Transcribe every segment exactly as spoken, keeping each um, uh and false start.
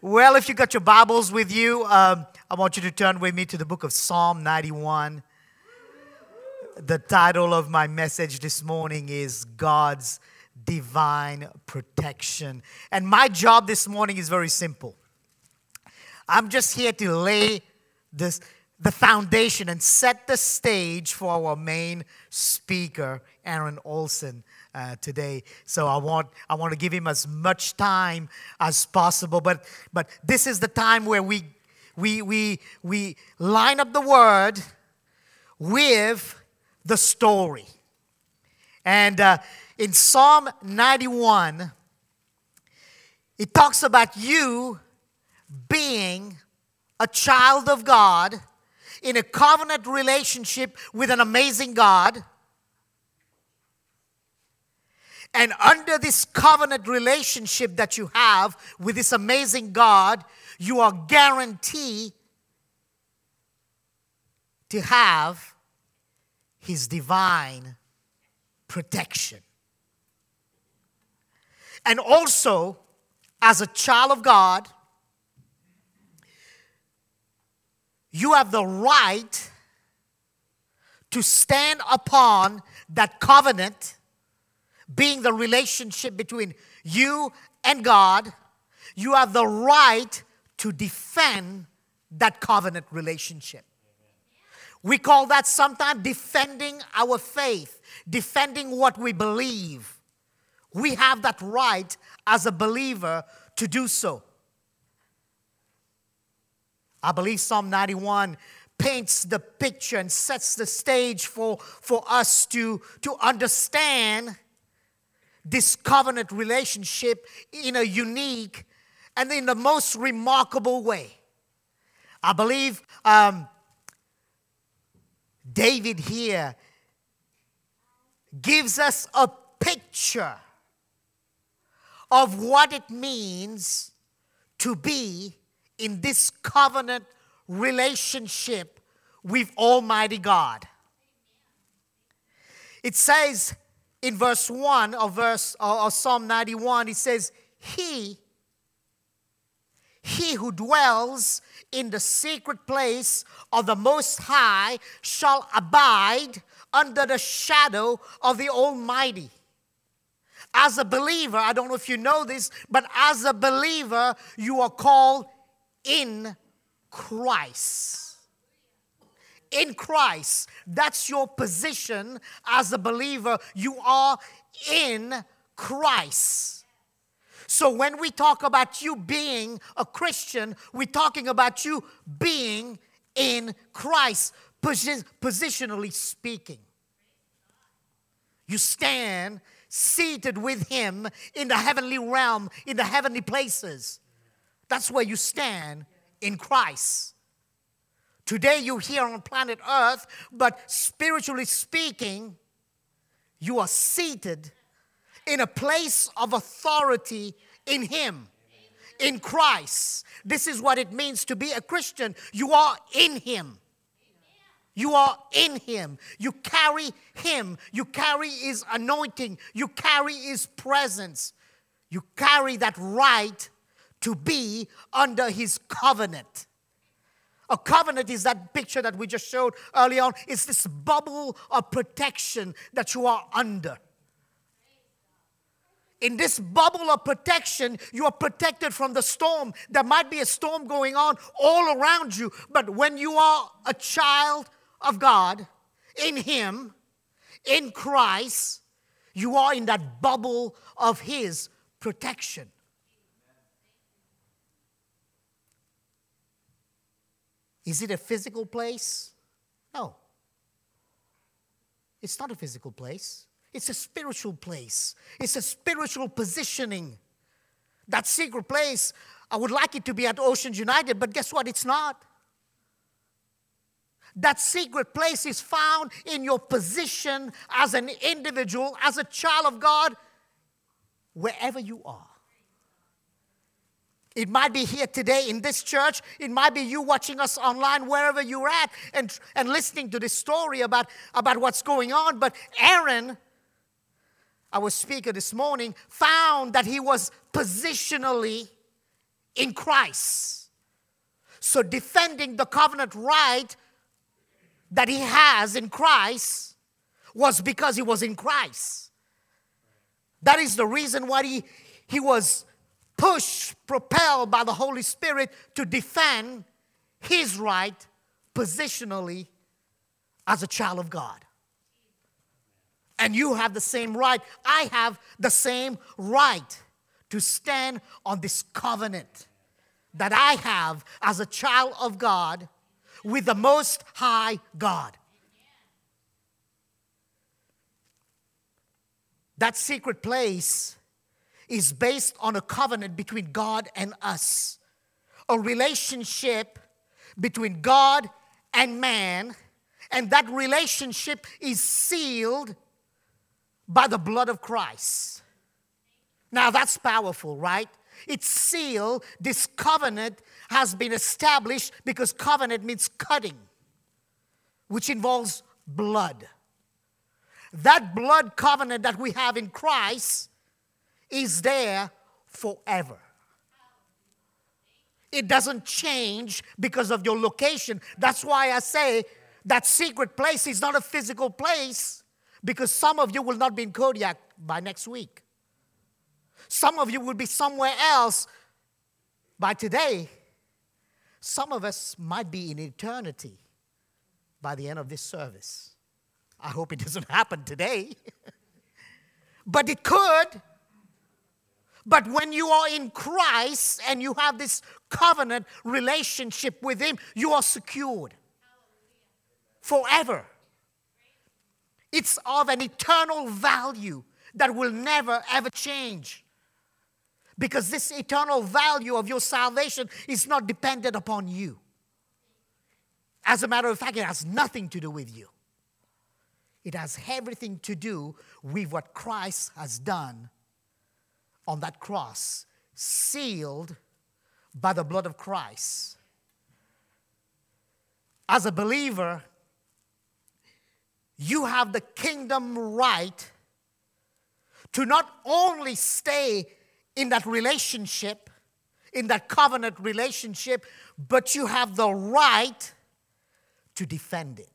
Well, if you got your Bibles with you, um, I want you to turn with me to the book of Psalm ninety-one. The title of my message this morning is God's Divine Protection. And my job this morning is very simple. I'm just here to lay this, the foundation and set the stage for our main speaker, Aaron Olson. Uh, today, so I want I want to give him as much time as possible. But but this is the time where we we we we line up the word with the story. And uh, in Psalm ninety-one, it talks about you being a child of God in a covenant relationship with an amazing God. And under this covenant relationship that you have with this amazing God, you are guaranteed to have His divine protection. And also, as a child of God, you have the right to stand upon that covenant, being the relationship between you and God. You have the right to defend that covenant relationship. We call that sometimes defending our faith, defending what we believe. We have that right as a believer to do so. I believe Psalm ninety-one paints the picture and sets the stage for, for us to, to understand this covenant relationship in a unique and in the most remarkable way. I believe um, David here gives us a picture of what it means to be in this covenant relationship with Almighty God. It says, in verse one of verse of Psalm ninety-one, it says, He, he who dwells in the secret place of the Most High shall abide under the shadow of the Almighty. As a believer, I don't know if you know this, but as a believer, you are called in Christ. In Christ. That's your position as a believer. You are in Christ. So when we talk about you being a Christian, we're talking about you being in Christ, posi- positionally speaking. You stand seated with Him in the heavenly realm, in the heavenly places. That's where you stand in Christ. Today you're here on planet Earth, but spiritually speaking, you are seated in a place of authority in Him, in Christ. This is what it means to be a Christian. You are in Him. You are in Him. You carry Him. You carry His anointing. You carry His presence. You carry that right to be under His covenant. A covenant is that picture that we just showed early on. It's this bubble of protection that you are under. In this bubble of protection, you are protected from the storm. There might be a storm going on all around you, but when you are a child of God, in Him, in Christ, you are in that bubble of His protection. Is it a physical place? No. It's not a physical place. It's a spiritual place. It's a spiritual positioning. That secret place, I would like it to be at Oceans United, but guess what? It's not. That secret place is found in your position as an individual, as a child of God, wherever you are. It might be here today in this church. It might be you watching us online, wherever you're at, and, and listening to this story about, about what's going on. But Aaron, our speaker this morning, found that he was positionally in Christ. So defending the covenant right that he has in Christ was because he was in Christ. That is the reason why he, he was pushed, propelled by the Holy Spirit to defend his right positionally as a child of God. And you have the same right. I have the same right to stand on this covenant that I have as a child of God with the Most High God. That secret place is based on a covenant between God and us, a relationship between God and man, and that relationship is sealed by the blood of Christ. Now that's powerful, right? It's sealed. This covenant has been established because covenant means cutting, which involves blood. That blood covenant that we have in Christ is there forever. It doesn't change because of your location. That's why I say that secret place is not a physical place, because some of you will not be in Kodiak by next week. Some of you will be somewhere else by today. Some of us might be in eternity by the end of this service. I hope it doesn't happen today. But it could. But when you are in Christ and you have this covenant relationship with Him, you are secured forever. It's of an eternal value that will never, ever change. Because this eternal value of your salvation is not dependent upon you. As a matter of fact, it has nothing to do with you. It has everything to do with what Christ has done on that cross, sealed by the blood of Christ. As a believer, you have the kingdom right to not only stay in that relationship, in that covenant relationship, but you have the right to defend it.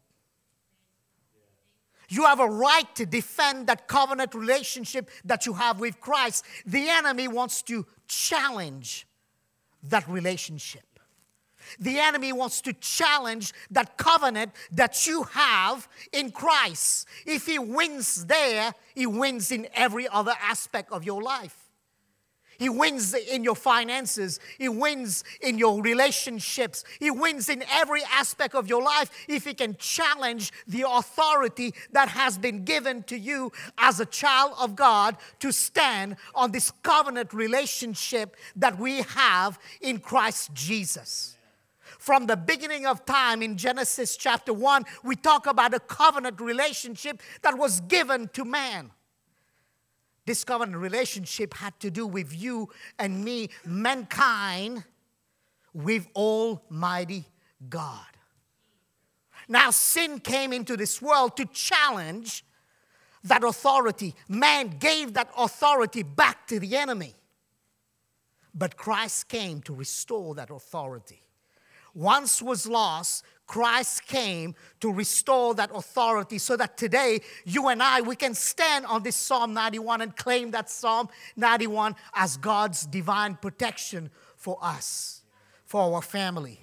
You have a right to defend that covenant relationship that you have with Christ. The enemy wants to challenge that relationship. The enemy wants to challenge that covenant that you have in Christ. If he wins there, he wins in every other aspect of your life. He wins in your finances. He wins in your relationships. He wins in every aspect of your life if he can challenge the authority that has been given to you as a child of God to stand on this covenant relationship that we have in Christ Jesus. From the beginning of time in Genesis chapter one, we talk about a covenant relationship that was given to man. This covenant relationship had to do with you and me, mankind, with Almighty God. Now, sin came into this world to challenge that authority. Man gave that authority back to the enemy. But Christ came to restore that authority. Once was lost, Christ came to restore that authority so that today, you and I, we can stand on this Psalm ninety-one and claim that Psalm ninety-one as God's divine protection for us, for our family.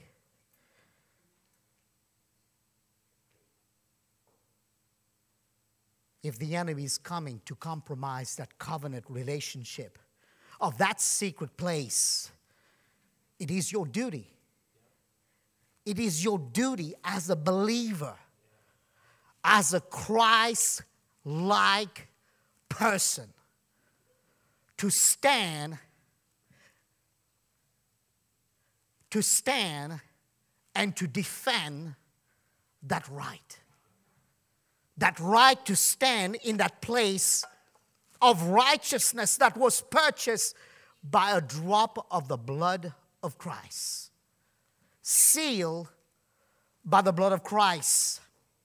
If the enemy is coming to compromise that covenant relationship of that secret place, it is your duty. It is your duty as a believer, as a Christ-like person, to stand, to stand and to defend that right. That right to stand in that place of righteousness that was purchased by a drop of the blood of Christ. Sealed by the blood of Christ.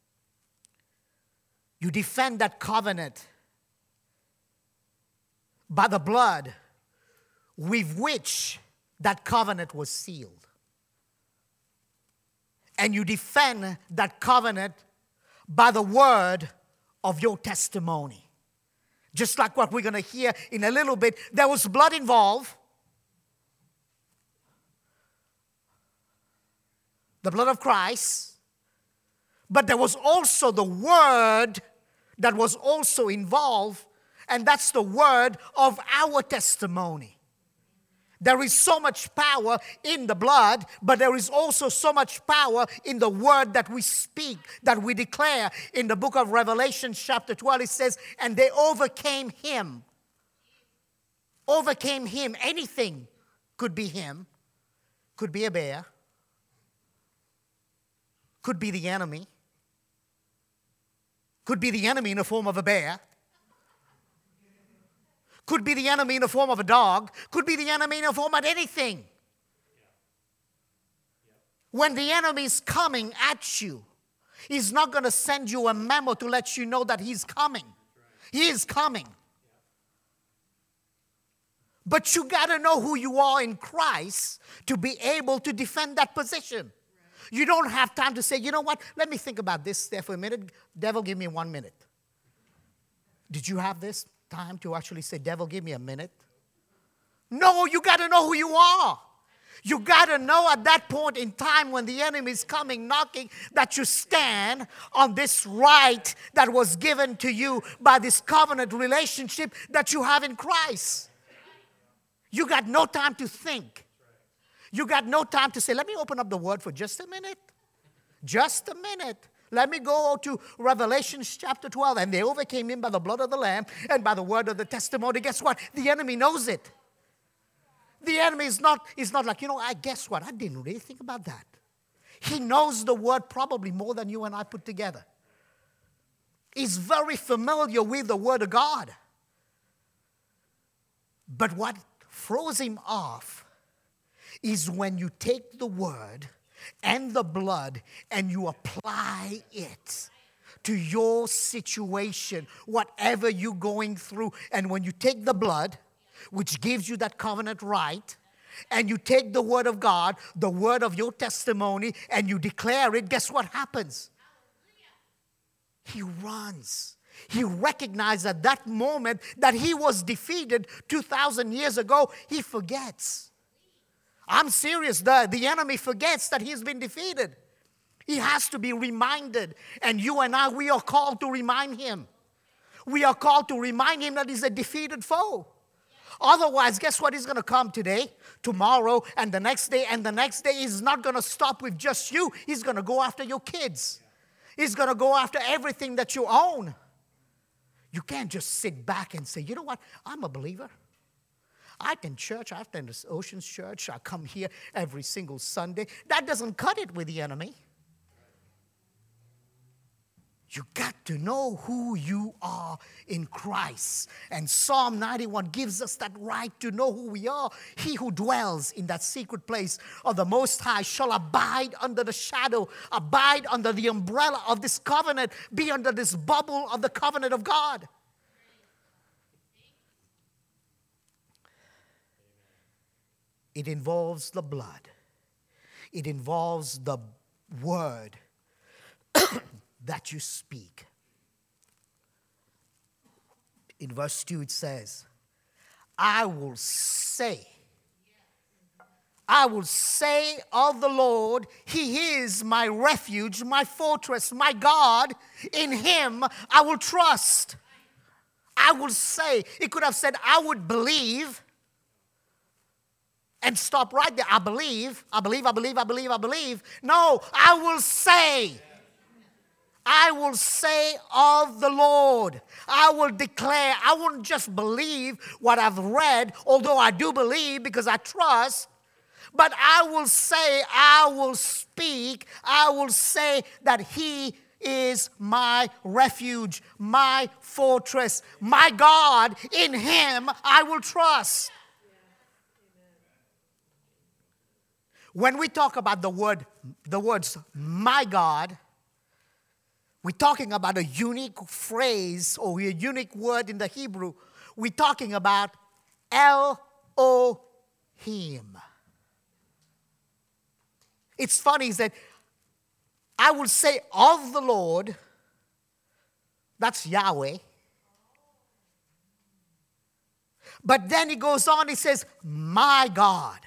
You defend that covenant by the blood with which that covenant was sealed. And you defend that covenant by the word of your testimony. Just like what we're going to hear in a little bit, there was blood involved. The blood of Christ. But there was also the word that was also involved, and that's the word of our testimony. There is so much power in the blood, but there is also so much power in the word that we speak, that we declare. In the book of Revelation chapter twelve, it says, and they overcame him. Overcame him. Anything could be him. Could be a bear. Could be the enemy. Could be the enemy in the form of a bear. Could be the enemy in the form of a dog. Could be the enemy in the form of anything. When the enemy is coming at you, he's not going to send you a memo to let you know that he's coming. He is coming. But you got to know who you are in Christ to be able to defend that position. You don't have time to say, you know what, let me think about this there for a minute. Devil, give me one minute. Did you have this time to actually say, devil, give me a minute? No, you got to know who you are. You got to know at that point in time when the enemy is coming, knocking, that you stand on this right that was given to you by this covenant relationship that you have in Christ. You got no time to think. You got no time to say, let me open up the word for just a minute. Just a minute. Let me go to Revelation chapter twelve. And they overcame him by the blood of the Lamb and by the word of the testimony. Guess what? The enemy knows it. The enemy is not, is not like, you know, I guess what? I didn't really think about that. He knows the word probably more than you and I put together. He's very familiar with the word of God. But what throws him off is when you take the word and the blood and you apply it to your situation, whatever you're going through. And when you take the blood, which gives you that covenant right, and you take the word of God, the word of your testimony, and you declare it, guess what happens? He runs. He recognized at that moment that he was defeated two thousand years ago. He forgets. I'm serious. The, the enemy forgets that he's been defeated. He has to be reminded. And you and I, we are called to remind him. We are called to remind him that he's a defeated foe. Otherwise, guess what? He's going to come today, tomorrow, and the next day, and the next day. He's not going to stop with just you. He's going to go after your kids. He's going to go after everything that you own. You can't just sit back and say, you know what? I'm a believer. I attend church. I attend the Oceans Church. I come here every single Sunday. That doesn't cut it with the enemy. You got to know who you are in Christ. And Psalm ninety-one gives us that right to know who we are. He who dwells in that secret place of the Most High shall abide under the shadow, abide under the umbrella of this covenant, be under this bubble of the covenant of God. It involves the blood. It involves the word that you speak. In verse two it says, I will say, I will say of the Lord, he is my refuge, my fortress, my God. In him I will trust. I will say. It could have said, I would believe. And stop right there. I believe, I believe, I believe, I believe, I believe. No, I will say. I will say of the Lord. I will declare. I won't just believe what I've read, although I do believe because I trust. But I will say, I will speak, I will say that he is my refuge, my fortress, my God. In him I will trust. When we talk about the word, the words, my God, we're talking about a unique phrase or a unique word in the Hebrew. We're talking about Elohim. It's funny is that I will say of the Lord, that's Yahweh. But then he goes on, he says, my God.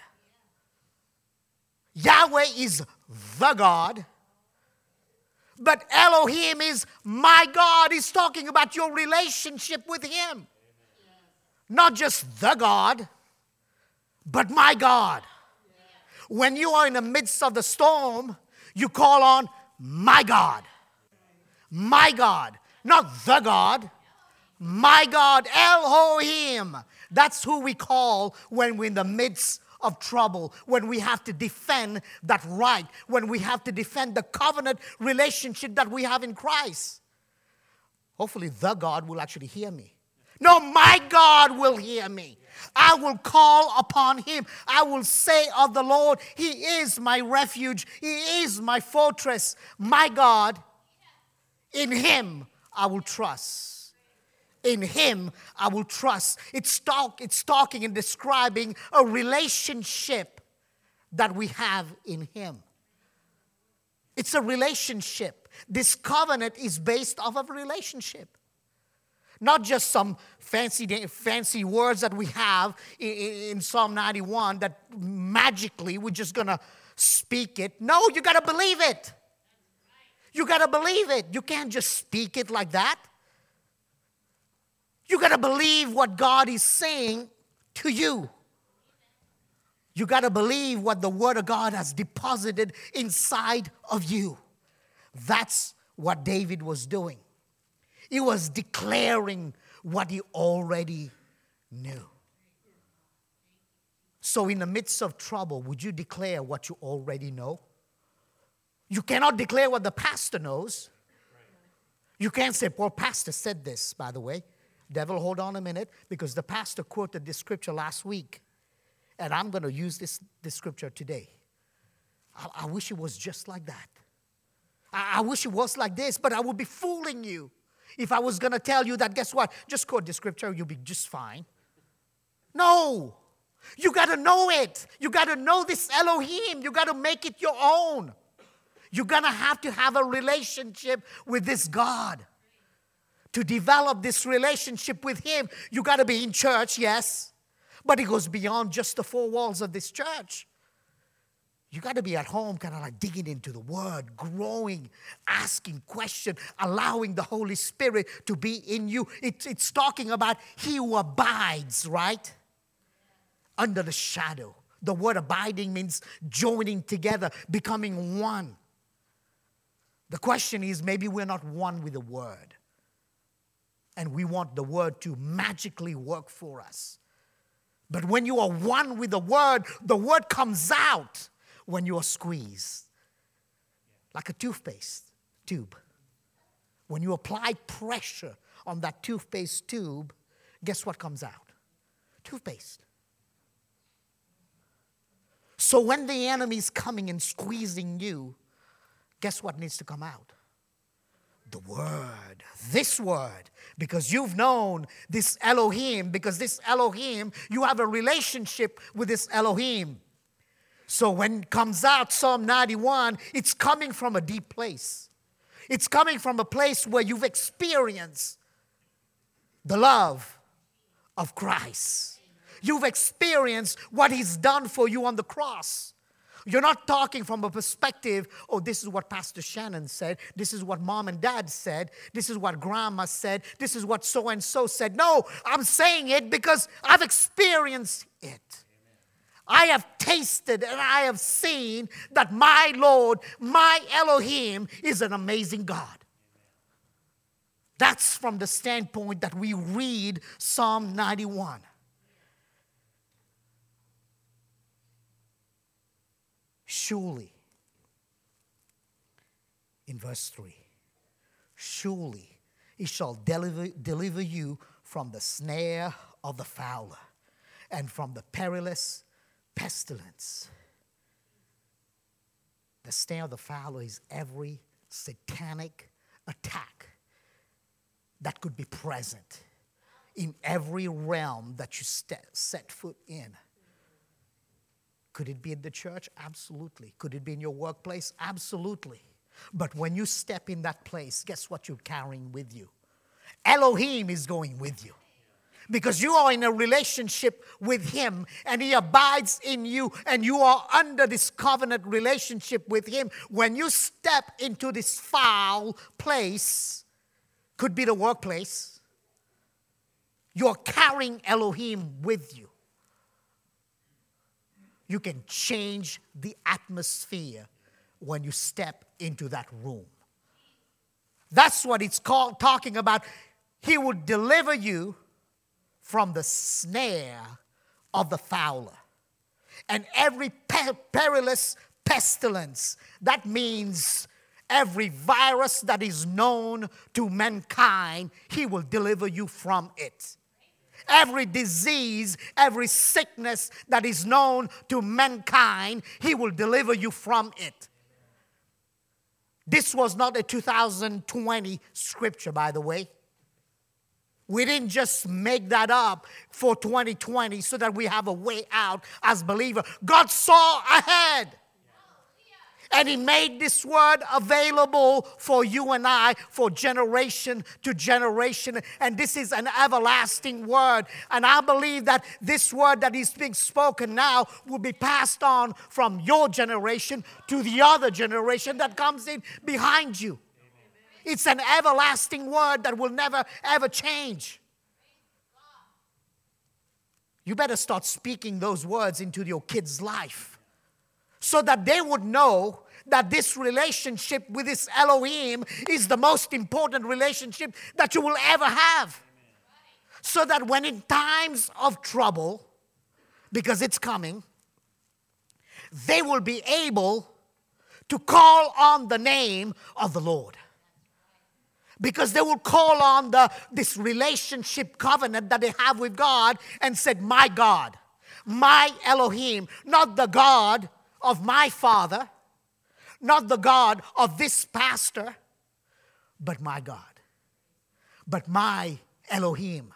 Yahweh is the God. But Elohim is my God. He's talking about your relationship with him. Not just the God, but my God. When you are in the midst of the storm, you call on my God. My God. Not the God. My God. Elohim. That's who we call when we're in the midst of trouble, when we have to defend that right, when we have to defend the covenant relationship that we have in Christ. Hopefully the God will actually hear me. No, my God will hear me. I will call upon him. I will say of the Lord, he is my refuge. He is my fortress. My God, in him I will trust. In him I will trust. It's, talk, it's talking and describing a relationship that we have in him. It's a relationship. This covenant is based off of a relationship. Not just some fancy, fancy words that we have in, in Psalm ninety-one that magically we're just going to speak it. No, you got to believe it. You got to believe it. You can't just speak it like that. You got to believe what God is saying to you. You got to believe what the Word of God has deposited inside of you. That's what David was doing. He was declaring what he already knew. So in the midst of trouble, would you declare what you already know? You cannot declare what the pastor knows. You can't say, poor pastor said this, by the way. Devil, hold on a minute, because the pastor quoted this scripture last week, and I'm going to use this, this scripture today. I, I wish it was just like that. I, I wish it was like this, but I would be fooling you if I was going to tell you that, guess what? Just quote the scripture, you'll be just fine. No. You got to know it. You got to know this Elohim. You got to make it your own. You're going to have to have a relationship with this God. To develop this relationship with him, you got to be in church, yes. But it goes beyond just the four walls of this church. You got to be at home kind of like digging into the Word, growing, asking questions, allowing the Holy Spirit to be in you. It, it's talking about he who abides, right? Under the shadow. The word abiding means joining together, becoming one. The question is, maybe we're not one with the Word. And we want the Word to magically work for us. But when you are one with the Word, the Word comes out when you are squeezed. Like a toothpaste tube. When you apply pressure on that toothpaste tube, guess what comes out? Toothpaste. So when the enemy is coming and squeezing you, guess what needs to come out? The Word, this Word, because you've known this Elohim, because this Elohim, you have a relationship with this Elohim. So when it comes out, Psalm ninety-one, it's coming from a deep place. It's coming from a place where you've experienced the love of Christ. You've experienced what he's done for you on the cross. You're not talking from a perspective, oh, this is what Pastor Shannon said. This is what mom and dad said. This is what grandma said. This is what so-and-so said. No, I'm saying it because I've experienced it. I have tasted and I have seen that my Lord, my Elohim, is an amazing God. That's from the standpoint that we read Psalm ninety-one. Surely, in verse three, surely he shall deliver, deliver you from the snare of the fowler and from the perilous pestilence. The snare of the fowler is every satanic attack that could be present in every realm that you st- set foot in. Could it be in the church? Absolutely. Could it be in your workplace? Absolutely. But when you step in that place, guess what you're carrying with you? Elohim is going with you. Because you are in a relationship with Him and He abides in you and you are under this covenant relationship with Him. When you step into this foul place, could be the workplace, you're carrying Elohim with you. You can change the atmosphere when you step into that room. That's what it's called, talking about. He will deliver you from the snare of the fowler and every pe- perilous pestilence. That means every virus that is known to mankind, He will deliver you from it. Every disease, every sickness that is known to mankind, He will deliver you from it. This was not a two thousand twenty scripture, by the way. We didn't just make that up for twenty twenty so that we have a way out as believers. God saw ahead. And He made this word available for you and I for generation to generation. And this is an everlasting word. And I believe that this word that is being spoken now will be passed on from your generation to the other generation that comes in behind you. It's an everlasting word that will never, ever change. You better start speaking those words into your kids' life so that they would know that this relationship with this Elohim is the most important relationship that you will ever have. So that when in times of trouble, because it's coming, they will be able to call on the name of the Lord. Because they will call on the, this relationship covenant that they have with God and said, my God, my Elohim, not the God of my father, not the God of this pastor, but my God, but my Elohim.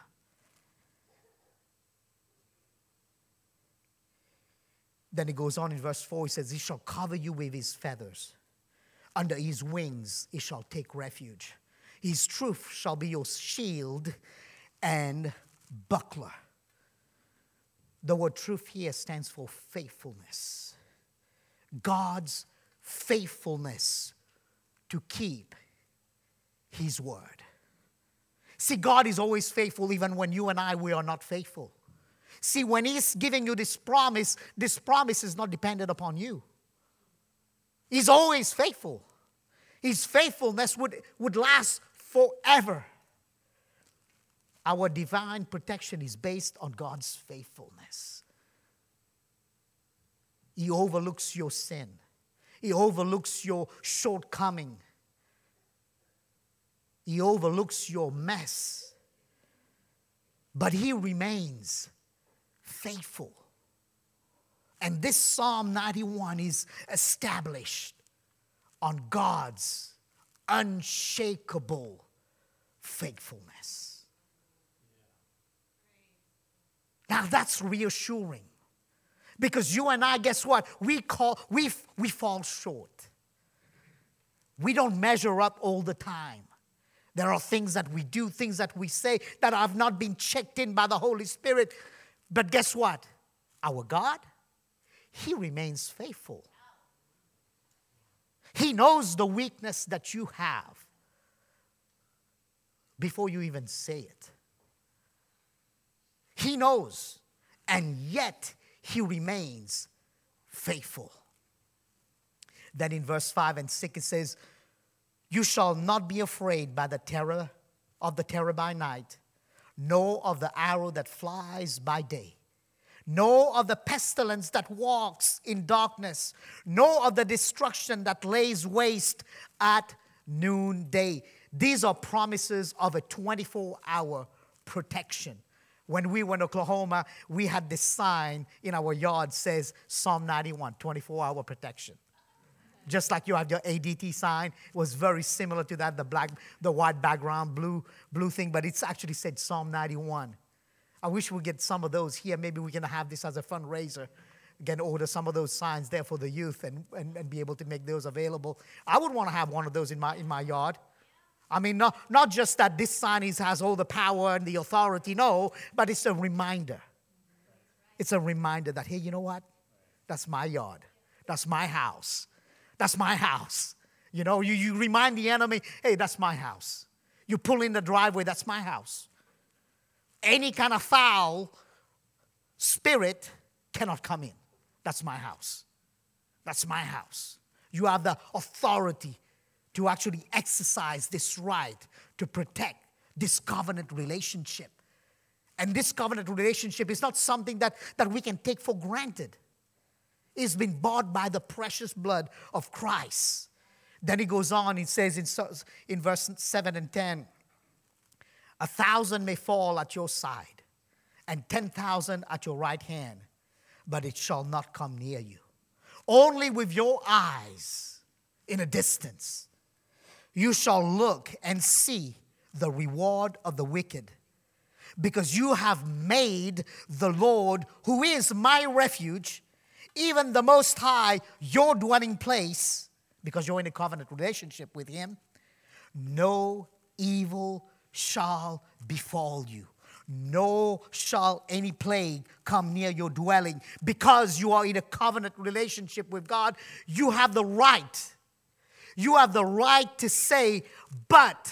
Then it goes on in verse four, he says, He shall cover you with His feathers. Under His wings He shall take refuge. His truth shall be your shield and buckler. The word truth here stands for faithfulness. God's faithfulness to keep His word. See, God is always faithful even when you and I, we are not faithful. See, when He's giving you this promise, this promise is not dependent upon you. He's always faithful. His faithfulness would, would last forever. Our divine protection is based on God's faithfulness. He overlooks your sin. He overlooks your shortcoming. He overlooks your mess. But He remains faithful. And this Psalm ninety-one is established on God's unshakable faithfulness. Now that's reassuring. Because you and I, guess what? We call we we fall short. We don't measure up all the time. There are things that we do, things that we say that have not been checked in by the Holy Spirit. But guess what? Our God, He remains faithful. He knows the weakness that you have before you even say it. He knows, and yet He remains faithful. Then in verse five and six it says, You shall not be afraid by the terror of the terror by night, nor of the arrow that flies by day, nor of the pestilence that walks in darkness, nor of the destruction that lays waste at noonday. These are promises of a twenty-four hour protection. When we were in Oklahoma, we had this sign in our yard says Psalm ninety-one, twenty-four hour protection. Just like you have your A D T sign, it was very similar to that, the black, the white background, blue, blue thing, but it's actually said Psalm ninety-one. I wish we get some of those here. Maybe we can have this as a fundraiser again, order some of those signs there for the youth and, and, and be able to make those available. I would want to have one of those in my in my yard. I mean, not, not just that this sign is, has all the power and the authority, no, but it's a reminder. It's a reminder that, hey, you know what? That's my yard. That's my house. That's my house. You know, you, you remind the enemy, hey, that's my house. You pull in the driveway, that's my house. Any kind of foul spirit cannot come in. That's my house. That's my house. You have the authority to actually exercise this right to protect this covenant relationship. And this covenant relationship is not something that, that we can take for granted. It's been bought by the precious blood of Christ. Then he goes on, he says in, in verse seven and ten, a thousand may fall at your side, and ten thousand at your right hand, but it shall not come near you. Only with your eyes in a distance you shall look and see the reward of the wicked, because you have made the Lord, who is my refuge, even the Most High, your dwelling place, because you're in a covenant relationship with him. No evil shall befall you. No shall any plague come near your dwelling. Because you are in a covenant relationship with God, you have the right. You have the right to say, but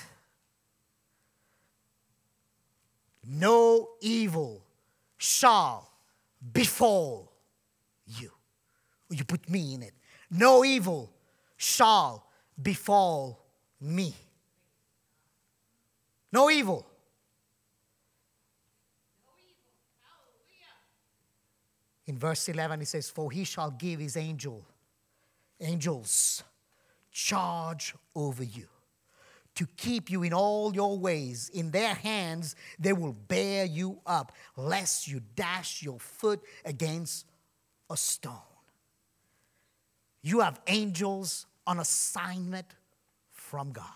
no evil shall befall you. You put me in it. No evil shall befall me. No evil. In verse eleven, he says, for he shall give his angel, angels charge over you, to keep you in all your ways. In their hands they will bear you up, lest you dash your foot against a stone. You have angels on assignment from God.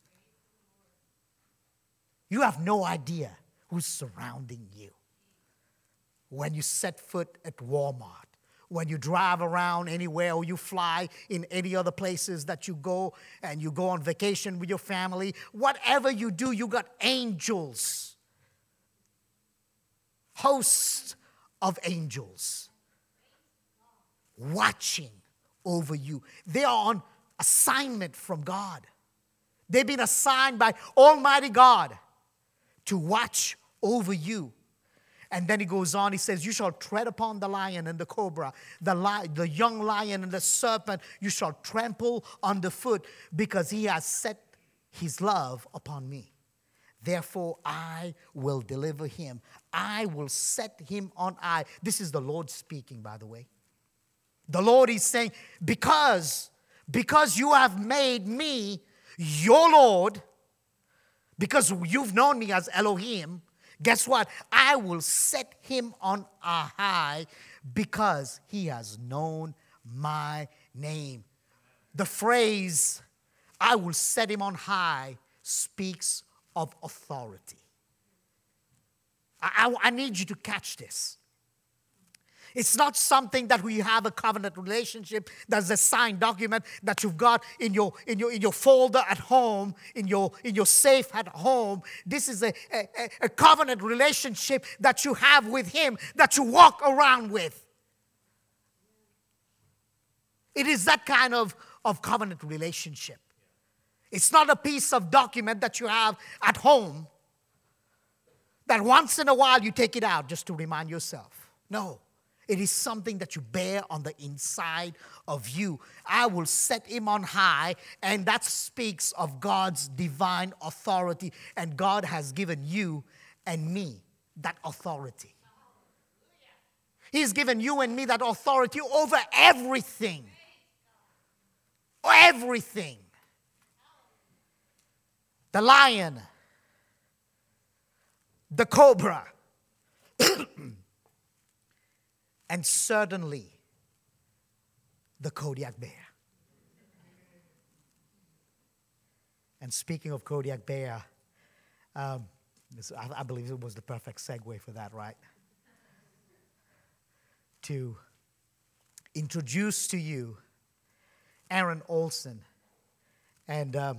You have no idea who's surrounding you. When you set foot at Walmart, when you drive around anywhere, or you fly in any other places that you go, and you go on vacation with your family, whatever you do, you got angels. Hosts of angels watching over you. They are on assignment from God. They've been assigned by Almighty God to watch over you. And then he goes on, he says, you shall tread upon the lion and the cobra, the, li- the young lion and the serpent, you shall trample underfoot, because he has set his love upon me. Therefore, I will deliver him. I will set him on high. This is the Lord speaking, by the way. The Lord is saying, because, because you have made me your Lord, because you've known me as Elohim, guess what? I will set him on a high, because he has known my name. The phrase, I will set him on high, speaks of authority. I, I, I need you to catch this. It's not something that we have a covenant relationship. That's a signed document that you've got in your in your in your folder at home, in your in your safe at home. This is a, a, a covenant relationship that you have with him, that you walk around with. It is that kind of, of covenant relationship. It's not a piece of document that you have at home that once in a while you take it out just to remind yourself. No. It is something that you bear on the inside of you. I will set him on high, and that speaks of God's divine authority. And God has given you and me that authority. He's given you and me that authority over everything. Everything. The lion, the cobra, and certainly the Kodiak bear. And speaking of Kodiak bear, um, this, I, I believe it was the perfect segue for that, right? To introduce to you Aaron Olson. And, um,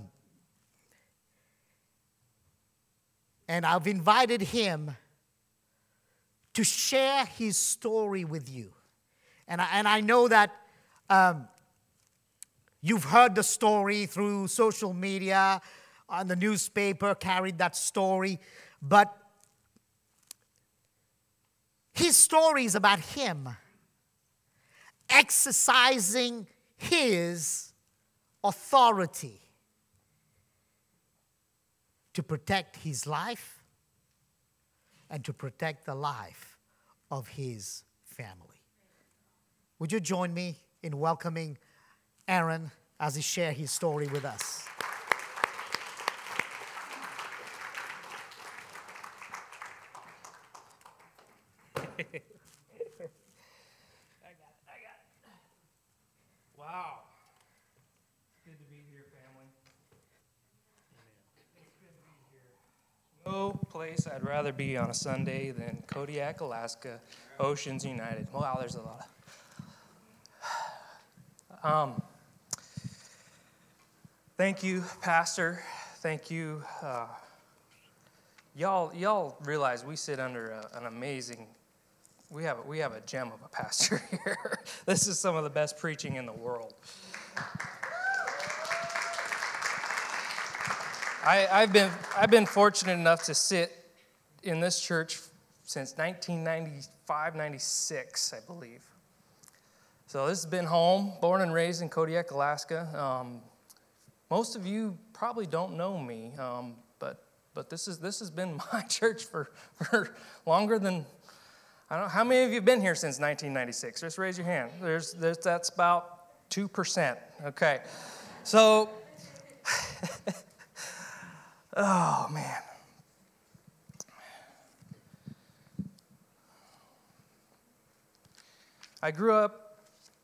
and I've invited him to share his story with you. And I, and I know that um, you've heard the story through social media, on the newspaper, carried that story. But his story is about him exercising his authority to protect his life and to protect the life of his family. Would you join me in welcoming Aaron as he shares his story with us? I got it, I got it. Wow. It's good to be here, family. It's good to be here. No place I'd rather be on a Sunday than Kodiak, Alaska, Oceans United. Wow, there's a lot of... Um, thank you, Pastor. Thank you. Uh, y'all, y'all realize we sit under a, an amazing... We have, we have a gem of a pastor here. This is some of the best preaching in the world. I, I've been I've been fortunate enough to sit in this church since nineteen ninety-five, ninety-six, I believe. So this has been home, born and raised in Kodiak, Alaska. Um, most of you probably don't know me, um, but but this is this has been my church for, for longer than... I don't know, how many of you have been here since nineteen ninety-six? Just raise your hand. There's, there's that's about two percent. Okay. So, oh, man. I grew up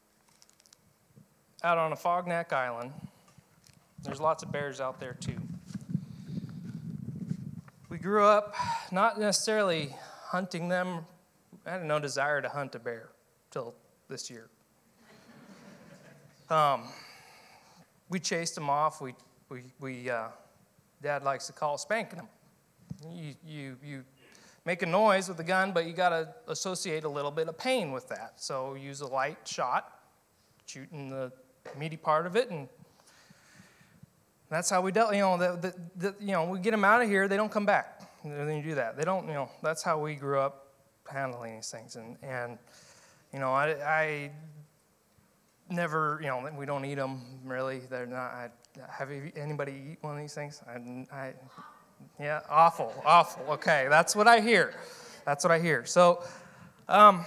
out on Afognak Island. There's lots of bears out there, too. We grew up not necessarily hunting them. I had no desire to hunt a bear till this year. Um, we chased them off. We, we, we uh, Dad likes to call spanking them. You, you, you make a noise with the gun, but you got to associate a little bit of pain with that. So use a light shot, shooting the meaty part of it, and that's how we dealt. You know, the, the, the, you know, we get them out of here. They don't come back. Then you do that. They don't. You know, that's how we grew up handling these things, and and you know, I, I never, you know, we don't eat them really. They're not. I, have you, anybody eat one of these things? I, I, yeah, awful, awful. Okay, that's what I hear. That's what I hear. So, um,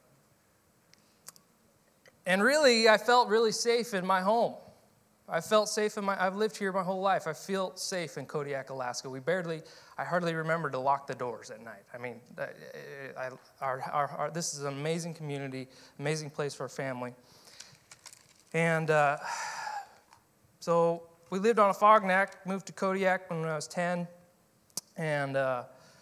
and really, I felt really safe in my home. I felt safe in my, I've lived here my whole life. I feel safe in Kodiak, Alaska. We barely, I hardly remember to lock the doors at night. I mean, I, I, our, our, our, this is an amazing community, amazing place for a family. And uh, so we lived on Afognak, moved to Kodiak when I was ten, and uh,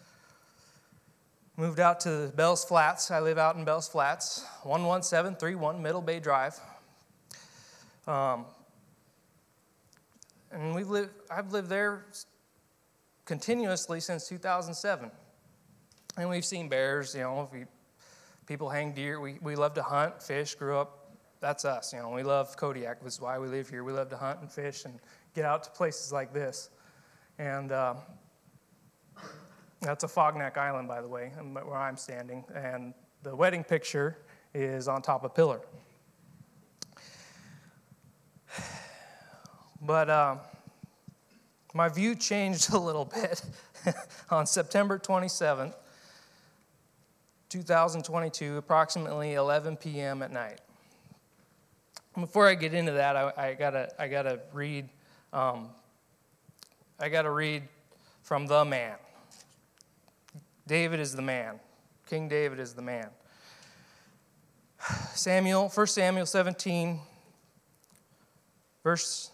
moved out to Bells Flats. I live out in Bells Flats, one one seven three one Middle Bay Drive. Um, And we've lived, I've lived there continuously since two thousand seven. And we've seen bears, you know, we, people hang deer. We, we love to hunt, fish, grew up. That's us, you know. We love Kodiak. That's why we live here. We love to hunt and fish and get out to places like this. And uh, that's Afognak Island, by the way, where I'm standing. And the wedding picture is on top of a pillar. But uh, my view changed a little bit on September twenty-seventh, two thousand twenty-two, approximately eleven p.m. at night. Before I get into that, I, I gotta I gotta read um, I gotta read from the man. David is the man. King David is the man. Samuel, First Samuel seventeen, verse.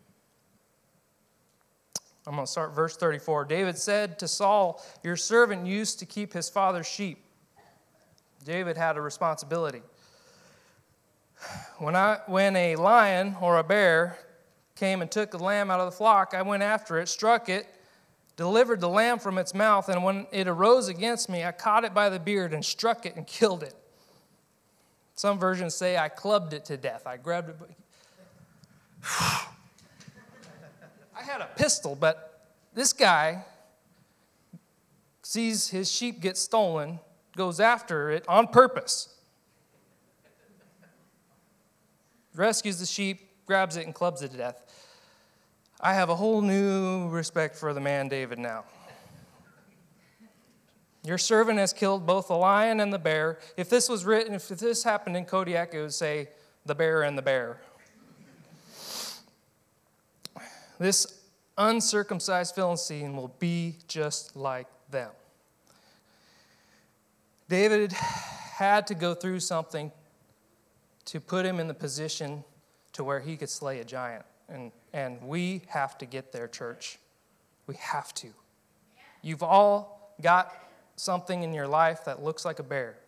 I'm going to start verse thirty-four. David said to Saul, "Your servant used to keep his father's sheep." David had a responsibility. When I when a lion or a bear came and took the lamb out of the flock, I went after it, struck it, delivered the lamb from its mouth, and when it arose against me, I caught it by the beard and struck it and killed it. Some versions say I clubbed it to death. I grabbed it. I had a pistol, but this guy sees his sheep get stolen, goes after it on purpose, rescues the sheep, grabs it, and clubs it to death. I have a whole new respect for the man David now. Your servant has killed both the lion and the bear. If this was written, if this happened in Kodiak, it would say the bear and the bear. This uncircumcised Philistine will be just like them. David had to go through something to put him in the position to where he could slay a giant. And, and we have to get there, church. We have to. You've all got something in your life that looks like a bear.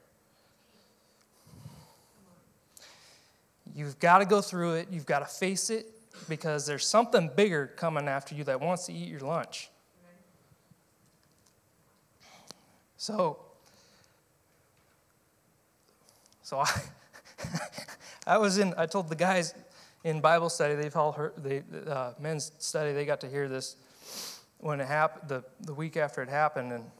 You've got to go through it. You've got to face it because there's something bigger coming after you that wants to eat your lunch. So, so I, I was in, I told the guys in Bible study, they've all heard, the uh, men's study, they got to hear this when it happened, the, the week after it happened, and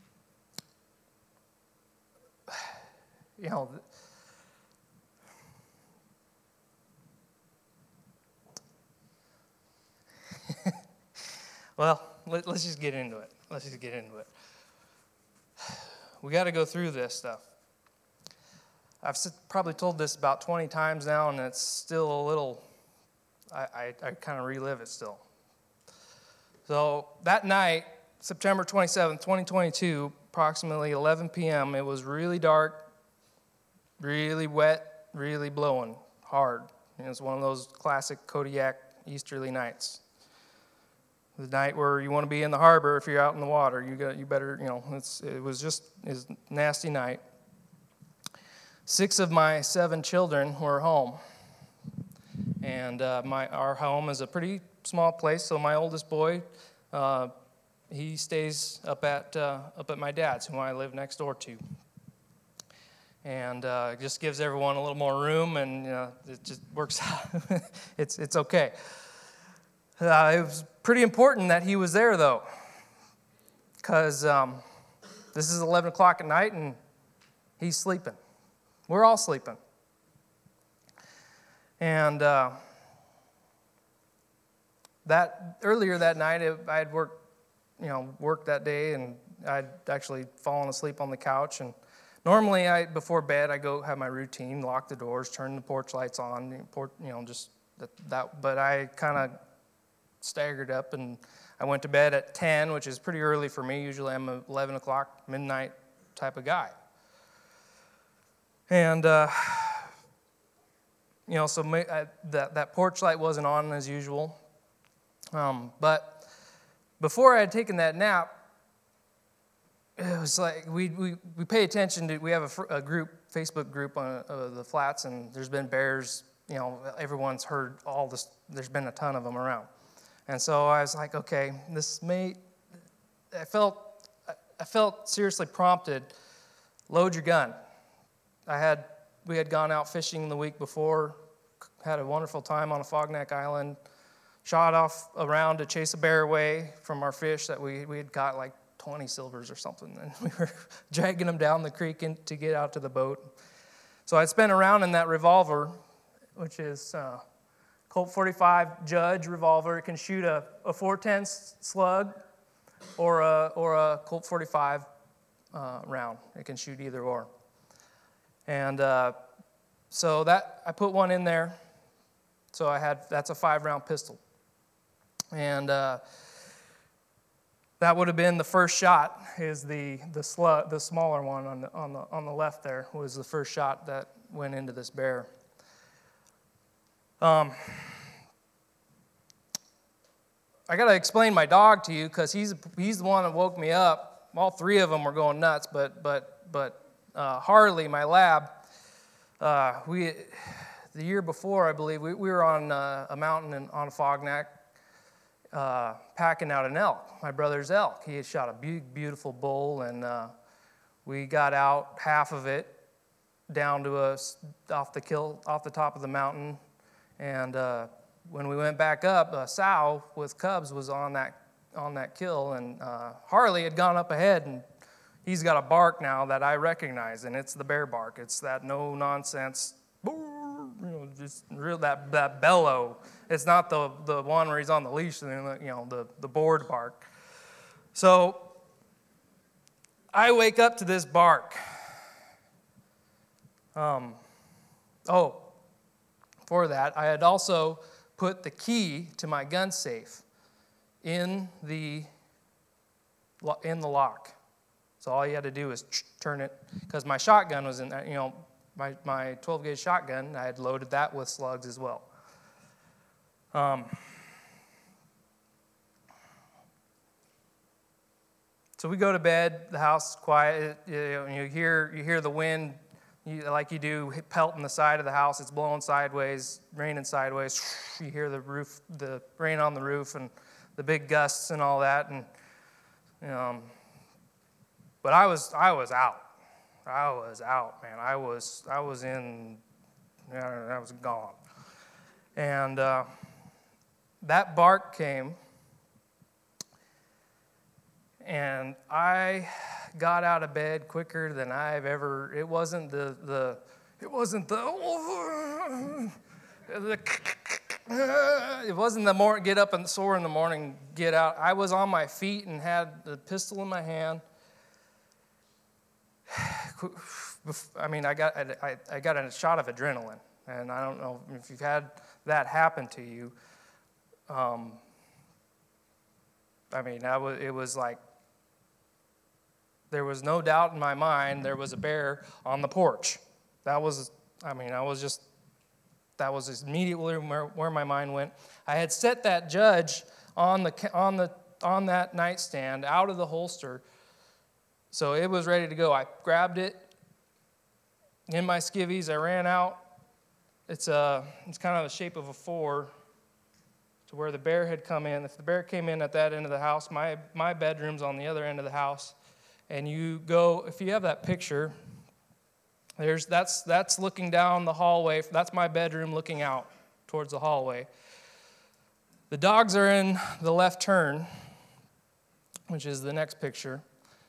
you know, well, let, let's just get into it. Let's just get into it. We got to go through this stuff. I've probably told this about twenty times now, and it's still a little, I, I, I kind of relive it still. So that night, September twenty-seventh, twenty twenty-two, approximately eleven p.m., it was really dark, really wet, really blowing hard. It was one of those classic Kodiak easterly nights. The night where you want to be in the harbor if you're out in the water. You got, you better, you know, it's, it was just a nasty night. Six of my seven children were home. And uh, my our home is a pretty small place, so my oldest boy, uh, he stays up at uh, up at my dad's, who I live next door to. And uh, it just gives everyone a little more room, and you know, it just works out. it's it's okay. Uh, it was pretty important that he was there, though, because um, this is eleven o'clock at night, and he's sleeping. We're all sleeping. And uh, that earlier that night, I had worked, you know, worked that day, and I'd actually fallen asleep on the couch. And normally, I before bed, I go have my routine, lock the doors, turn the porch lights on, you know, just that. that but I kind of staggered up, and I went to bed at ten, which is pretty early for me. Usually, I'm a eleven o'clock, midnight type of guy. And, uh, you know, so my, I, that, that porch light wasn't on as usual. Um, but before I had taken that nap, it was like we we, we pay attention to, we have a, a group, Facebook group on uh, the flats, and there's been bears, you know, everyone's heard all this, there's been a ton of them around. And so I was like, okay, this may, I felt, I felt seriously prompted, load your gun. I had, we had gone out fishing the week before, had a wonderful time on a Fogneck Island, shot off around to chase a bear away from our fish that we, we had caught like twenty silvers or something, and we were dragging them down the creek in, to get out to the boat. So I'd spent around in that revolver, which is uh, Colt forty-five Judge revolver. It can shoot a, a four ten slug or a, or a Colt forty-five uh, round. It can shoot either or. And uh, so that I put one in there. So I had, that's a five-round pistol. And uh, that would have been the first shot, is the the slug, the smaller one on the, on the on the left there was the first shot that went into this bear. Um, I got to explain my dog to you because he's he's the one that woke me up. All three of them were going nuts, but but but uh, Harley, my lab, uh, we the year before, I believe, we, we were on uh, a mountain in, on Fognac, uh, packing out an elk, my brother's elk. He had shot a big, beautiful bull, and uh, we got out half of it down to us off the kill, off the top of the mountain, and uh, when we went back up, uh, sow with cubs was on that on that kill, and uh, Harley had gone up ahead, and he's got a bark now that I recognize, and it's the bear bark. It's that no nonsense, you know, just real that that bellow. It's not the the one where he's on the leash, and you know the the board bark. So I wake up to this bark. Um, oh, for that, I had also put the key to my gun safe in the in the lock. So all you had to do is turn it, because my shotgun was in there, you know, my, my twelve gauge shotgun, I had loaded that with slugs as well. Um, so we go to bed, the house is quiet, you, you, know, you hear you hear the wind, you, like you do, pelting the side of the house, it's blowing sideways, raining sideways, you hear the roof, the rain on the roof, and the big gusts and all that, and um, but I was I was out. I was out, man. I was I was in. I was gone, and uh, that bark came, and I got out of bed quicker than I've ever. It wasn't the the. It wasn't the. the it wasn't the more get up and sore in the morning, get out. I was on my feet and had the pistol in my hand. I mean, I got I, I got a shot of adrenaline, and I don't know if you've had that happen to you. Um, I mean, I was, it was like there was no doubt in my mind there was a bear on the porch. That was, I mean, I was just, that was immediately where, where my mind went. I had set that judge on the on the on that nightstand out of the holster. So it was ready to go. I grabbed it in my skivvies. I ran out. It's a, it's kind of the shape of a four to where the bear had come in. If the bear came in at that end of the house, my, my bedroom's on the other end of the house. And you go, if you have that picture, there's that's that's looking down the hallway. That's my bedroom looking out towards the hallway. The dogs are in the left turn, which is the next picture.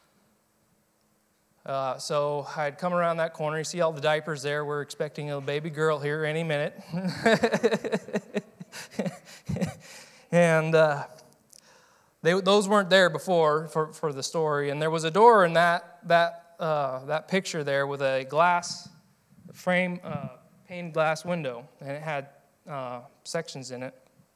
Uh, so I'd come around that corner. You see all the diapers there. We're expecting a baby girl here any minute. and uh, they, those weren't there before for, for the story. And there was a door in that that uh, that picture there with a glass frame, uh, pane glass window, and it had uh, sections in it.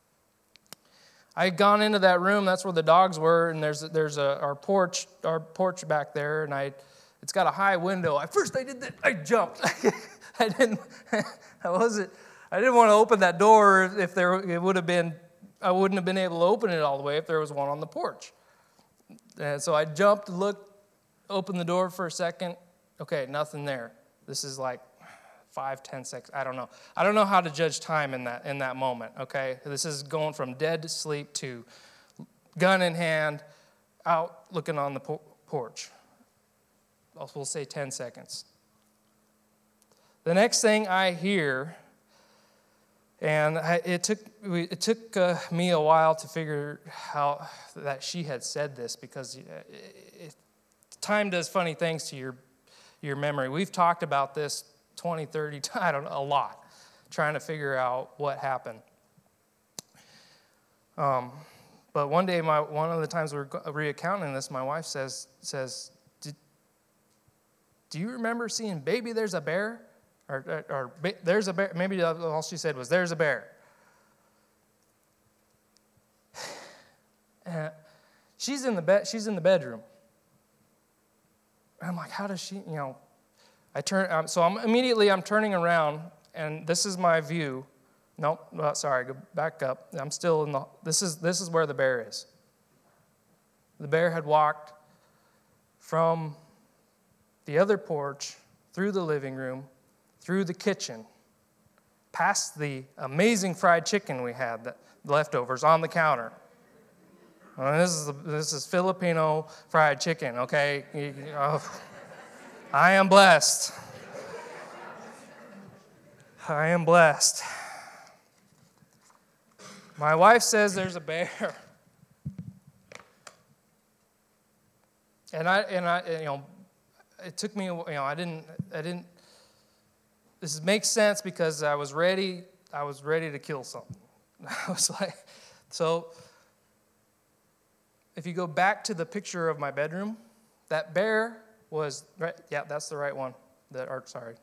I had gone into that room. That's where the dogs were, and there's there's a our porch our porch back there, and I. It's got a high window. At first, I did that. I jumped. I didn't. I wasn't. I didn't want to open that door if there. It would have been. I wouldn't have been able to open it all the way if there was one on the porch. And so I jumped, looked, opened the door for a second. Okay, nothing there. This is like five, ten seconds. I don't know. I don't know how to judge time in that in that moment. Okay, this is going from dead to sleep to gun in hand, out looking on the por- porch. We'll say ten seconds. The next thing I hear, and I, it took it took uh, me a while to figure how that she had said this, because it, it, time does funny things to your your memory. We've talked about this twenty, thirty times, I don't know, a lot, trying to figure out what happened. Um, but one day, my one of the times we were reaccounting this, my wife says says. Do you remember seeing, baby, there's a bear? Or, or, or there's a bear. Maybe all she said was, there's a bear. Uh, she's in the bed. She's in the bedroom. And I'm like, how does she, you know, I turn, um, so I'm immediately I'm turning around, and this is my view. Nope, well, sorry, go back up. I'm still in the, this is this is where the bear is. The bear had walked from the other porch, through the living room, through the kitchen, past the amazing fried chicken we had, that leftovers on the counter. Well, this is this is Filipino fried chicken, okay? You- you- oh, I am blessed. I am blessed. My wife says there's a bear. And I and I you know it took me, you know, I didn't I didn't this makes sense because I was ready I was ready to kill something. I was like, so if you go back to the picture of my bedroom, that bear was right, yeah, that's the right one. That or sorry.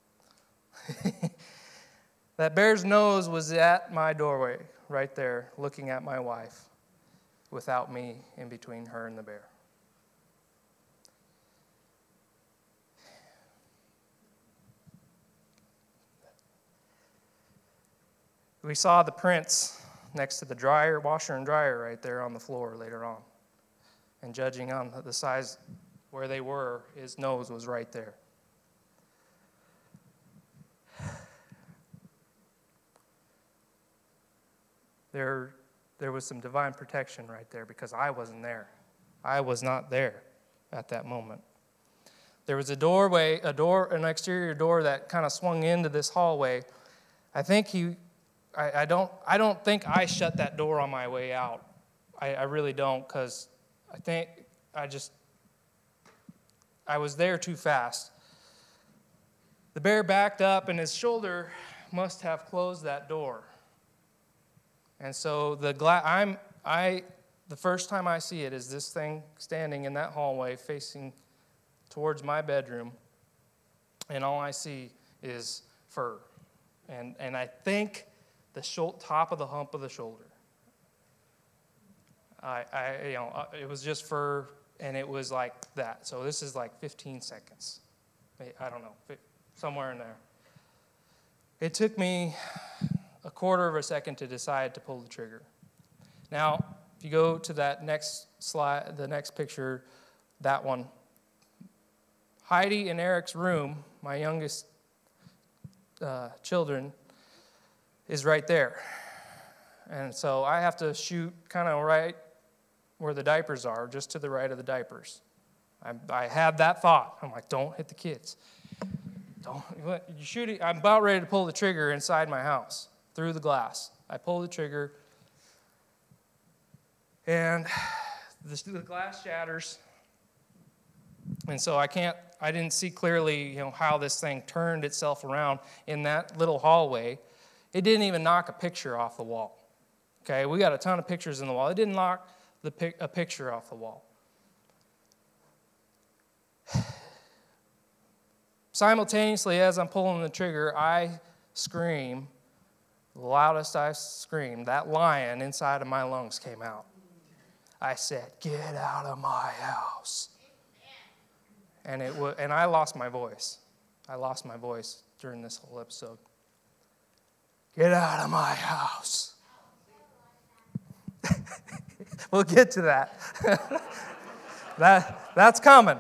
That bear's nose was at my doorway, right there, looking at my wife, without me in between her and the bear. We saw the prints next to the dryer, washer and dryer right there on the floor later on. And judging on the size where they were, his nose was right there. There, there was some divine protection right there because I wasn't there. I was not there at that moment. There was a doorway, a door, an exterior door that kind of swung into this hallway. I think he, I, I don't, I don't think I shut that door on my way out. I, I really don't, because I think I just, I was there too fast. The bear backed up, and his shoulder must have closed that door. And so the gla- I'm I the first time I see it is this thing standing in that hallway facing towards my bedroom, and all I see is fur, and and I think the shol- top of the hump of the shoulder. I I you know it was just fur, and it was like that. So this is like fifteen seconds. I don't know, somewhere in there. It took me a quarter of a second to decide to pull the trigger. Now, if you go to that next slide, the next picture, that one, Heidi and Eric's room, my youngest uh, children, is right there. And so I have to shoot kind of right where the diapers are, just to the right of the diapers. I, I had that thought. I'm like, don't hit the kids. Don't, you shoot it. I'm about ready to pull the trigger inside my house. Through the glass. I pull the trigger, and the, the glass shatters. And so I can't, I didn't see clearly, you know, how this thing turned itself around in that little hallway. It didn't even knock a picture off the wall. Okay, we got a ton of pictures in the wall. It didn't knock the a picture off the wall. Simultaneously, as I'm pulling the trigger, I scream. The loudest I screamed, that lion inside of my lungs came out. I said, "Get out of my house." And it was, and I lost my voice. I lost my voice during this whole episode. Get out of my house. We'll get to that. that that's coming.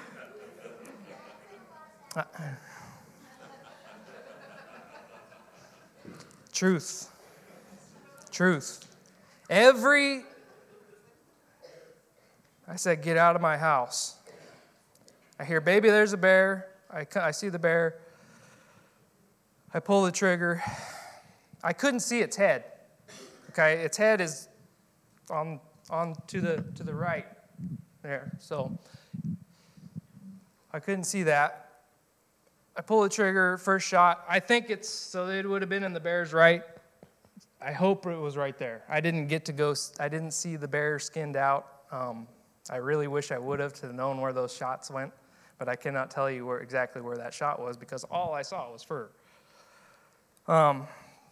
Truth. Truth. Every, I said, get out of my house. I hear, baby, there's a bear. I, I see the bear. I pull the trigger. I couldn't see its head. Okay, its head is on on to the to the right there. So I couldn't see that. I pull the trigger, first shot. I think it's, so it would have been in the bear's right. I hope it was right there. I didn't get to go, I didn't see the bear skinned out. Um, I really wish I would have to have known where those shots went, but I cannot tell you where exactly where that shot was because all I saw was fur. Um,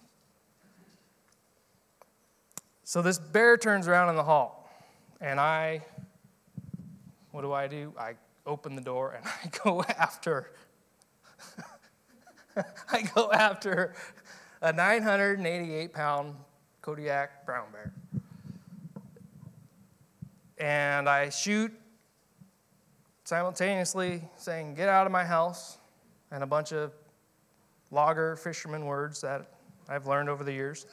so this bear turns around in the hall, and I, what do I do? I open the door and I go after I go after a nine hundred eighty-eight pound Kodiak brown bear. And I shoot simultaneously saying, "Get out of my house," and a bunch of logger fisherman words that I've learned over the years.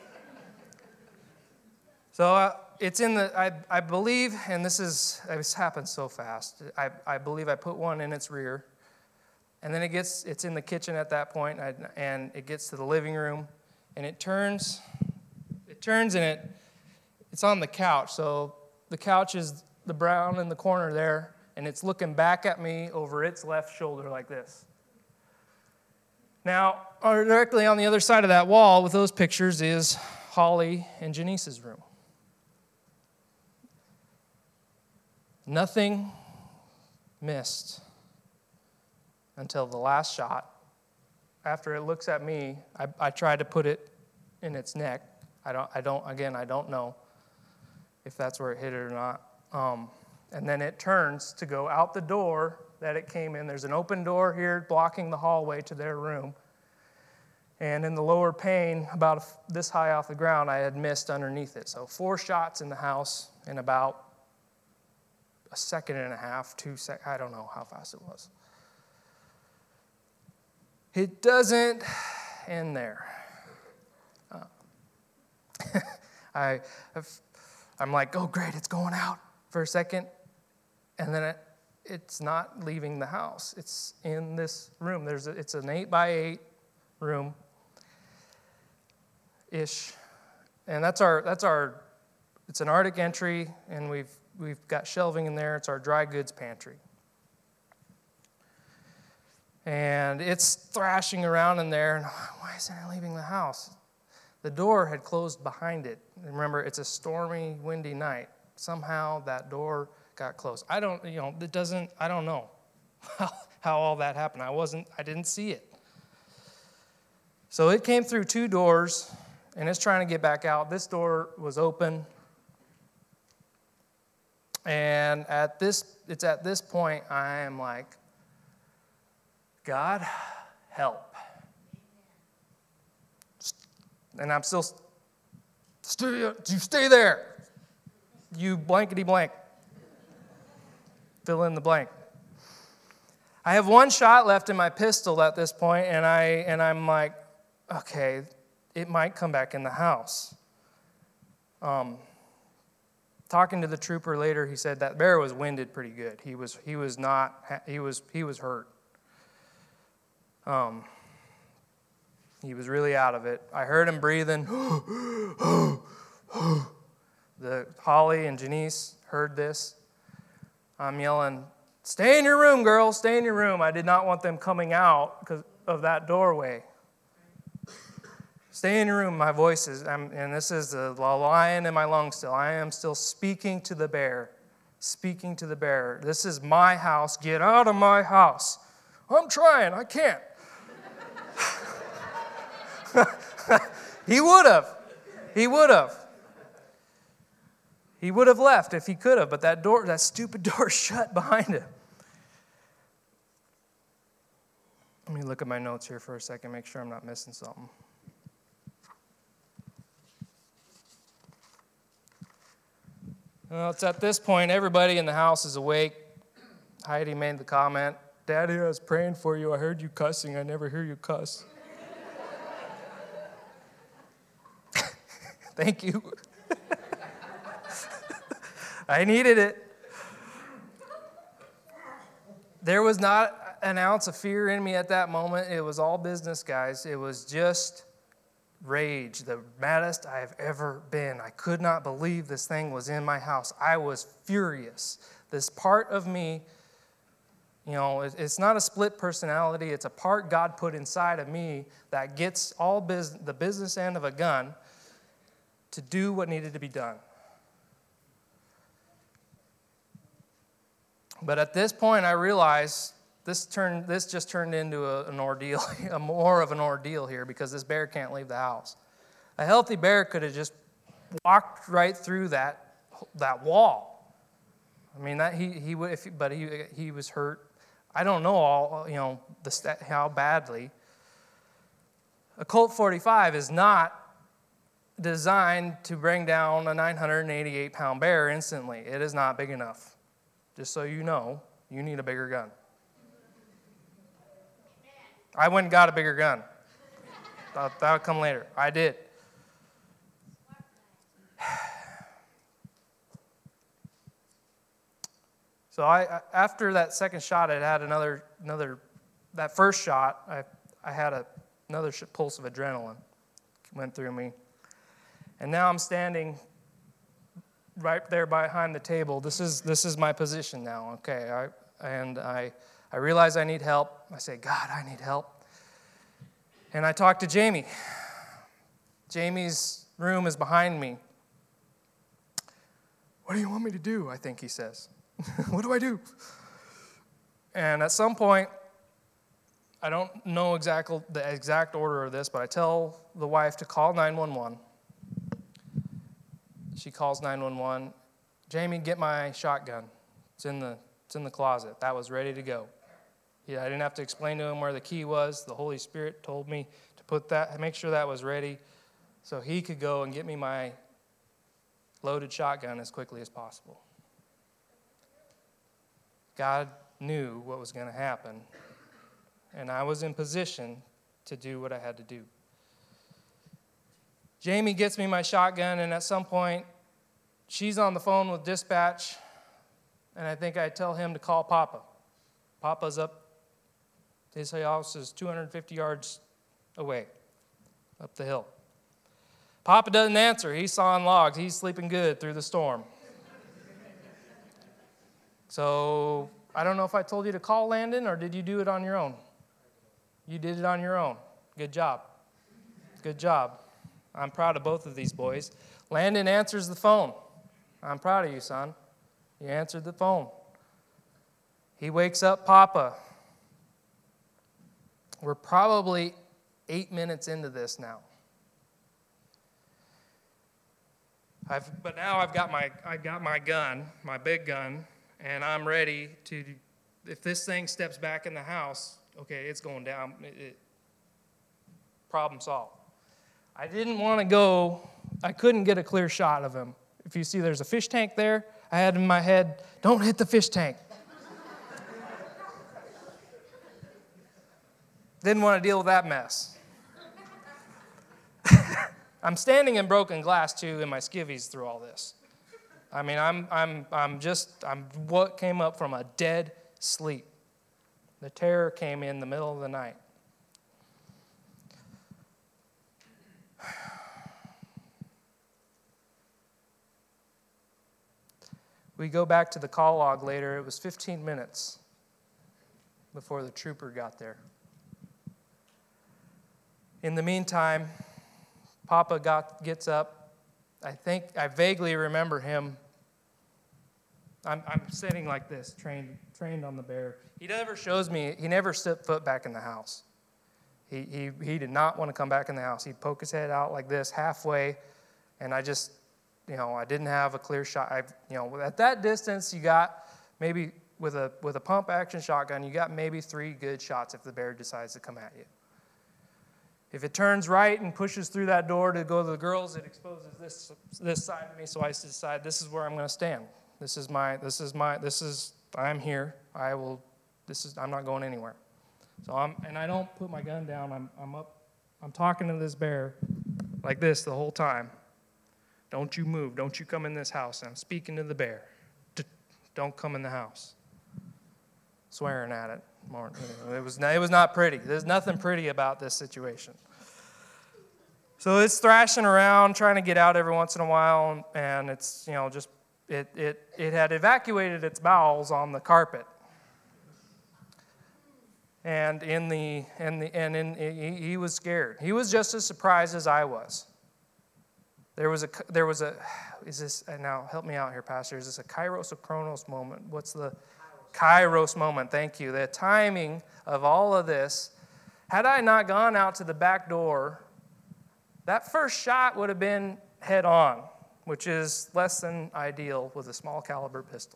So uh, it's in the, I, I believe, and this is, it's happened so fast, I, I believe I put one in its rear, and then it gets, it's in the kitchen at that point, and, I, and it gets to the living room, and it turns, it turns and it, it's on the couch, so the couch is the brown in the corner there, and it's looking back at me over its left shoulder like this. Now, directly on the other side of that wall with those pictures is Holly and Janice's room. Nothing missed until the last shot. After it looks at me, I, I tried to put it in its neck. I don't, I don't, again, I don't know if that's where it hit it or not. Um, and then it turns to go out the door that it came in. There's an open door here blocking the hallway to their room. And in the lower pane, about this high off the ground, I had missed underneath it. So four shots in the house in about a second and a half, two sec. I don't know how fast it was. It doesn't end there. Uh, I, I've, I'm like, oh, great, it's going out for a second. And then it, it's not leaving the house. It's in this room. There's a, it's an eight by eight room ish. And that's our, that's our, it's an Arctic entry, and we've, we've got shelving in there. It's our dry goods pantry. And it's thrashing around in there, and why isn't it leaving the house? The door had closed behind it. Remember, it's a stormy, windy night. Somehow that door got closed. I don't, you know, it doesn't, I don't know how, how all that happened. I wasn't, I didn't see it. So it came through two doors, and it's trying to get back out. This door was open. And at this, it's at this point, I am like, God, help. And I'm still, stay, you stay there. You blankety blank. Fill in the blank. I have one shot left in my pistol at this point, and I and I'm like, okay, it might come back in the house. Um, talking to the trooper later, he said that bear was winded pretty good. He was he was not he was he was hurt. Um, he was really out of it. I heard him breathing. The Holly and Janice heard this. I'm yelling, "Stay in your room, girls, stay in your room." I did not want them coming out because of that doorway. Stay in your room. My voice is, I'm, and this is the lion in my lungs still. I am still speaking to the bear, speaking to the bear. This is my house. Get out of my house. I'm trying. I can't. He would have. He would have. He would have left if he could have, but that door, that stupid door shut behind him. Let me look at my notes here for a second, make sure I'm not missing something. Well, it's at this point, everybody in the house is awake. Heidi made the comment, "Daddy, I was praying for you. I heard you cussing. I never hear you cuss." Thank you. I needed it. There was not an ounce of fear in me at that moment. It was all business, guys. It was just rage, the maddest I have ever been. I could not believe this thing was in my house. I was furious. This part of me, you know, it's not a split personality. It's a part God put inside of me that gets all business, the business end of a gun to do what needed to be done. But at this point, I realized this turned this just turned into a, an ordeal, a more of an ordeal here, because this bear can't leave the house. A healthy bear could have just walked right through that that wall. I mean, that he he would, if, but he he was hurt. I don't know all you know the how badly. A Colt forty-five is not designed to bring down a nine hundred eighty-eight pound bear instantly. It is not big enough. Just so you know, you need a bigger gun. I went and got a bigger gun. That'll, that'll come later. I did. So I, after that second shot, I had another, another, that first shot, I, I had a, another pulse of adrenaline went through me. And now I'm standing right there behind the table. This is, this is my position now, okay? I, and I, I realize I need help. I say, God, I need help. And I talk to Jamie. Jamie's room is behind me. What do you want me to do? I think he says. What do I do? And at some point, I don't know exactly the exact order of this, but I tell the wife to call nine one one. She calls nine one one. Jamie, get my shotgun. It's in the it's in the closet. That was ready to go. Yeah, I didn't have to explain to him where the key was. The Holy Spirit told me to put that, make sure that was ready, so he could go and get me my loaded shotgun as quickly as possible. God knew what was going to happen, and I was in position to do what I had to do. Jamie gets me my shotgun, and at some point, she's on the phone with dispatch, and I think I tell him to call Papa. Papa's up, his house is two hundred fifty yards away, up the hill. Papa doesn't answer. He's sawing logs. He's sleeping good through the storm. So I don't know if I told you to call Landon, or did you do it on your own? You did it on your own. Good job. Good job. I'm proud of both of these boys. Landon answers the phone. I'm proud of you, son. You answered the phone. He wakes up Papa. We're probably eight minutes into this now. I've, but now I've got my I got my gun, my big gun, and I'm ready to, if this thing steps back in the house, okay, it's going down. It, it, problem solved. I didn't want to go, I couldn't get a clear shot of him. If you see there's a fish tank there, I had in my head, don't hit the fish tank. Didn't want to deal with that mess. I'm standing in broken glass, too, in my skivvies through all this. I mean, I'm I'm I'm just I'm what came up from a dead sleep. The terror came in the middle of the night. We go back to the call log later. It was fifteen minutes before the trooper got there. In the meantime, Papa got, gets up. I think, I vaguely remember him. I'm, I'm sitting like this, trained, trained on the bear. He never shows me, he never stepped foot back in the house. He, he, he did not want to come back in the house. He'd poke his head out like this, halfway, and I just, you know, I didn't have a clear shot. I, you know, at that distance, you got maybe, with a with a pump action shotgun, you got maybe three good shots if the bear decides to come at you. If it turns right and pushes through that door to go to the girls, it exposes this this side of me, so I decide this is where I'm going to stand. This is my, this is my, this is, I'm here. I will, this is, I'm not going anywhere. So I'm, and I don't put my gun down. I'm, I'm up, I'm talking to this bear like this the whole time. Don't you move. Don't you come in this house. And I'm speaking to the bear. Don't come in the house. Swearing at it. More, you know, it was it was not pretty. There's nothing pretty about this situation. So it's thrashing around, trying to get out every once in a while, and it's, you know, just it it it had evacuated its bowels on the carpet. And in the and the and in he, he was scared. He was just as surprised as I was. There was a there was a is this now help me out here, Pastor? Is this a Kairos or Chronos moment? What's the Kairos moment, thank you. The timing of all of this, had I not gone out to the back door, that first shot would have been head on, which is less than ideal with a small caliber pistol.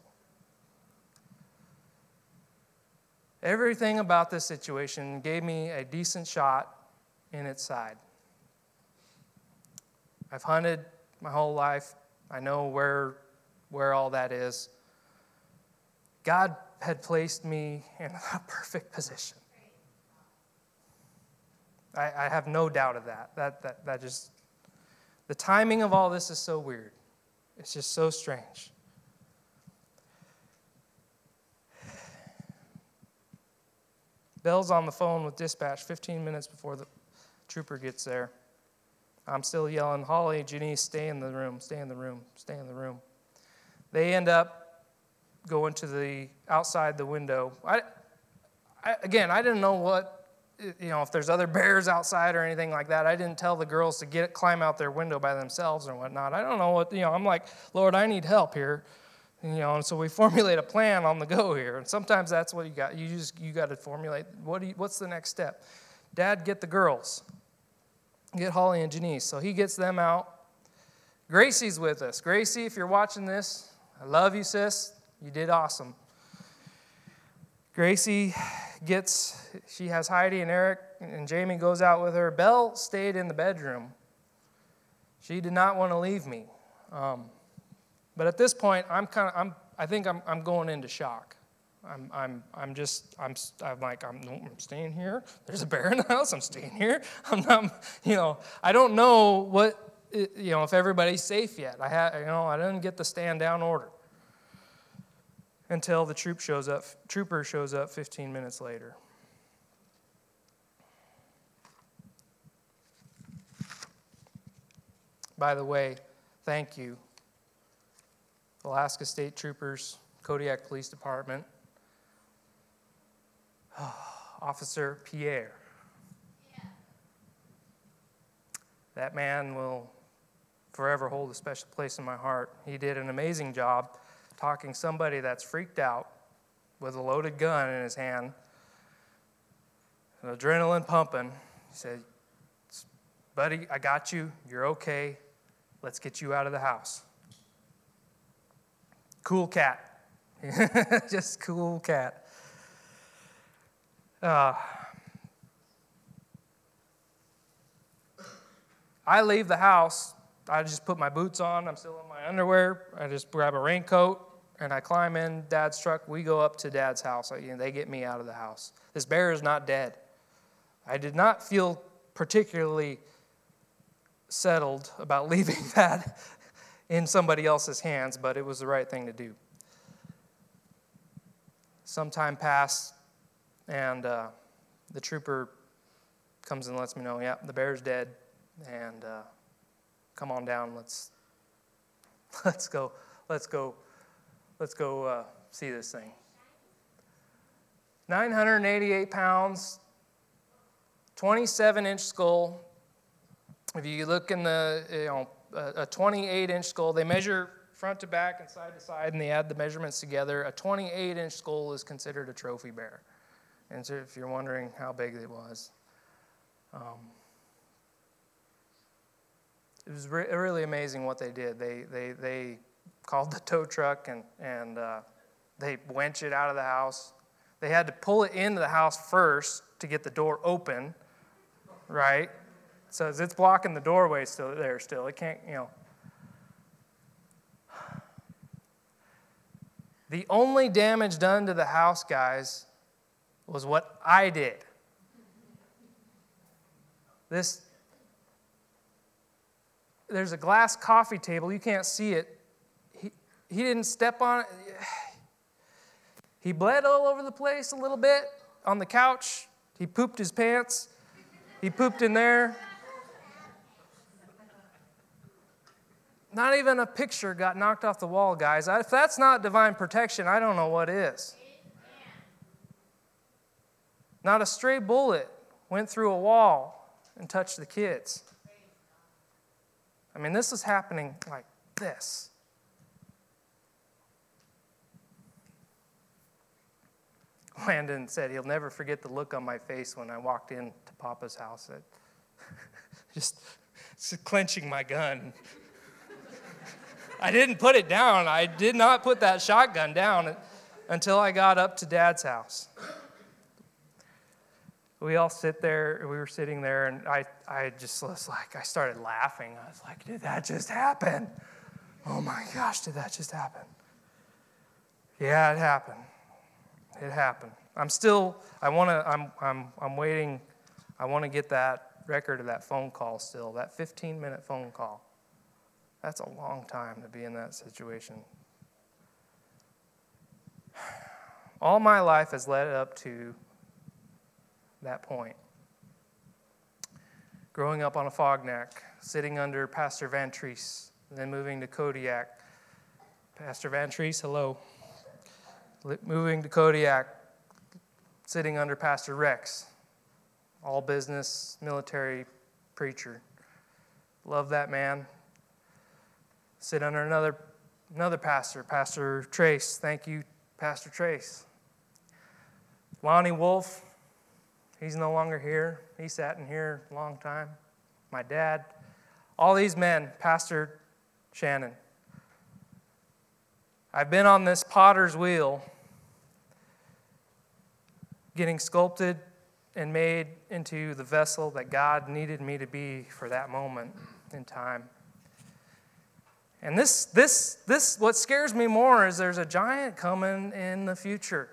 Everything about this situation gave me a decent shot in its side. I've hunted my whole life. I know where, where all that is. God had placed me in a perfect position. I, I have no doubt of that. That, that. that just, the timing of all this is so weird. It's just so strange. Bell's on the phone with dispatch fifteen minutes before the trooper gets there. I'm still yelling, Holly, Janice, stay in the room, stay in the room, stay in the room. They end up going to the outside the window. I, I, again, I didn't know what, you know, if there's other bears outside or anything like that. I didn't tell the girls to get climb out their window by themselves or whatnot. I don't know what, you know, I'm like, Lord, I need help here. And, you know, and so we formulate a plan on the go here. And sometimes that's what you got. You just, you got to formulate, what do you, what's the next step? Dad, get the girls. Get Holly and Janice. So he gets them out. Gracie's with us. Gracie, if you're watching this, I love you, sis. You did awesome. Gracie gets, she has Heidi and Eric, and Jamie goes out with her. Belle stayed in the bedroom. She did not want to leave me. Um, but at this point, I'm kind of, I'm, I think I'm, I'm going into shock. I'm, I'm, I'm just, I'm, I'm like, I'm, no, I'm staying here. There's a bear in the house. I'm staying here. I'm not, you know, I don't know what, you know, if everybody's safe yet. I had, you know, I didn't get the stand down order until the troop shows up. Trooper shows up fifteen minutes later. By the way, thank you, Alaska State Troopers, Kodiak Police Department, Officer Pierre. Yeah. That man will forever hold a special place in my heart. He did an amazing job talking somebody that's freaked out with a loaded gun in his hand, adrenaline pumping. He said, buddy, I got you. You're okay. Let's get you out of the house. Cool cat. Just cool cat. Uh, I leave the house. I just put my boots on. I'm still in my underwear. I just grab a raincoat, and I climb in Dad's truck. We go up to Dad's house. I, you know, they get me out of the house. This bear is not dead. I did not feel particularly settled about leaving that in somebody else's hands, but it was the right thing to do. Some time passed, and uh, the trooper comes and lets me know, yeah, the bear's dead, and uh, come on down. Let's let's go. Let's go. Let's go uh, see this thing. nine hundred eighty-eight pounds, twenty-seven inch skull. If you look in the, you know, a twenty-eight inch skull, they measure front to back and side to side, and they add the measurements together. A twenty-eight inch skull is considered a trophy bear. And so if you're wondering how big it was, um, it was re- really amazing what they did. They they they called the tow truck, and and uh, they winch it out of the house. They had to pull it into the house first to get the door open, right? So it's blocking the doorway still there still. It can't, you know. The only damage done to the house, guys, was what I did. This, there's a glass coffee table. You can't see it. He, he didn't step on it. He bled all over the place a little bit on the couch. He pooped his pants. He pooped in there. Not even a picture got knocked off the wall, guys. If that's not divine protection, I don't know what is. Not a stray bullet went through a wall and touched the kids. I mean, this is happening like this. Landon said he'll never forget the look on my face when I walked into Papa's house. It, just, just clenching my gun. I didn't put it down. I did not put that shotgun down until I got up to Dad's house. We all sit there, we were sitting there, and I, I just was like, I started laughing. I was like, did that just happen? Oh my gosh, did that just happen? Yeah, it happened. It happened. I'm still, I want to, I'm, I'm, I'm waiting, I want to get that record of that phone call still, that fifteen-minute phone call. That's a long time to be in that situation. All my life has led up to that point. Growing up on a Fognac, sitting under Pastor Van Treese, then moving to Kodiak. Pastor Van Treese, hello. Moving to Kodiak, sitting under Pastor Rex, all business, military preacher. Love that man. Sit under another another pastor, Pastor Trace. Thank you, Pastor Trace. Lonnie Wolf, he's no longer here. He sat in here a long time. My dad. All these men, Pastor Shannon. I've been on this potter's wheel, getting sculpted and made into the vessel that God needed me to be for that moment in time. And this, this, this, what scares me more is there's a giant coming in the future.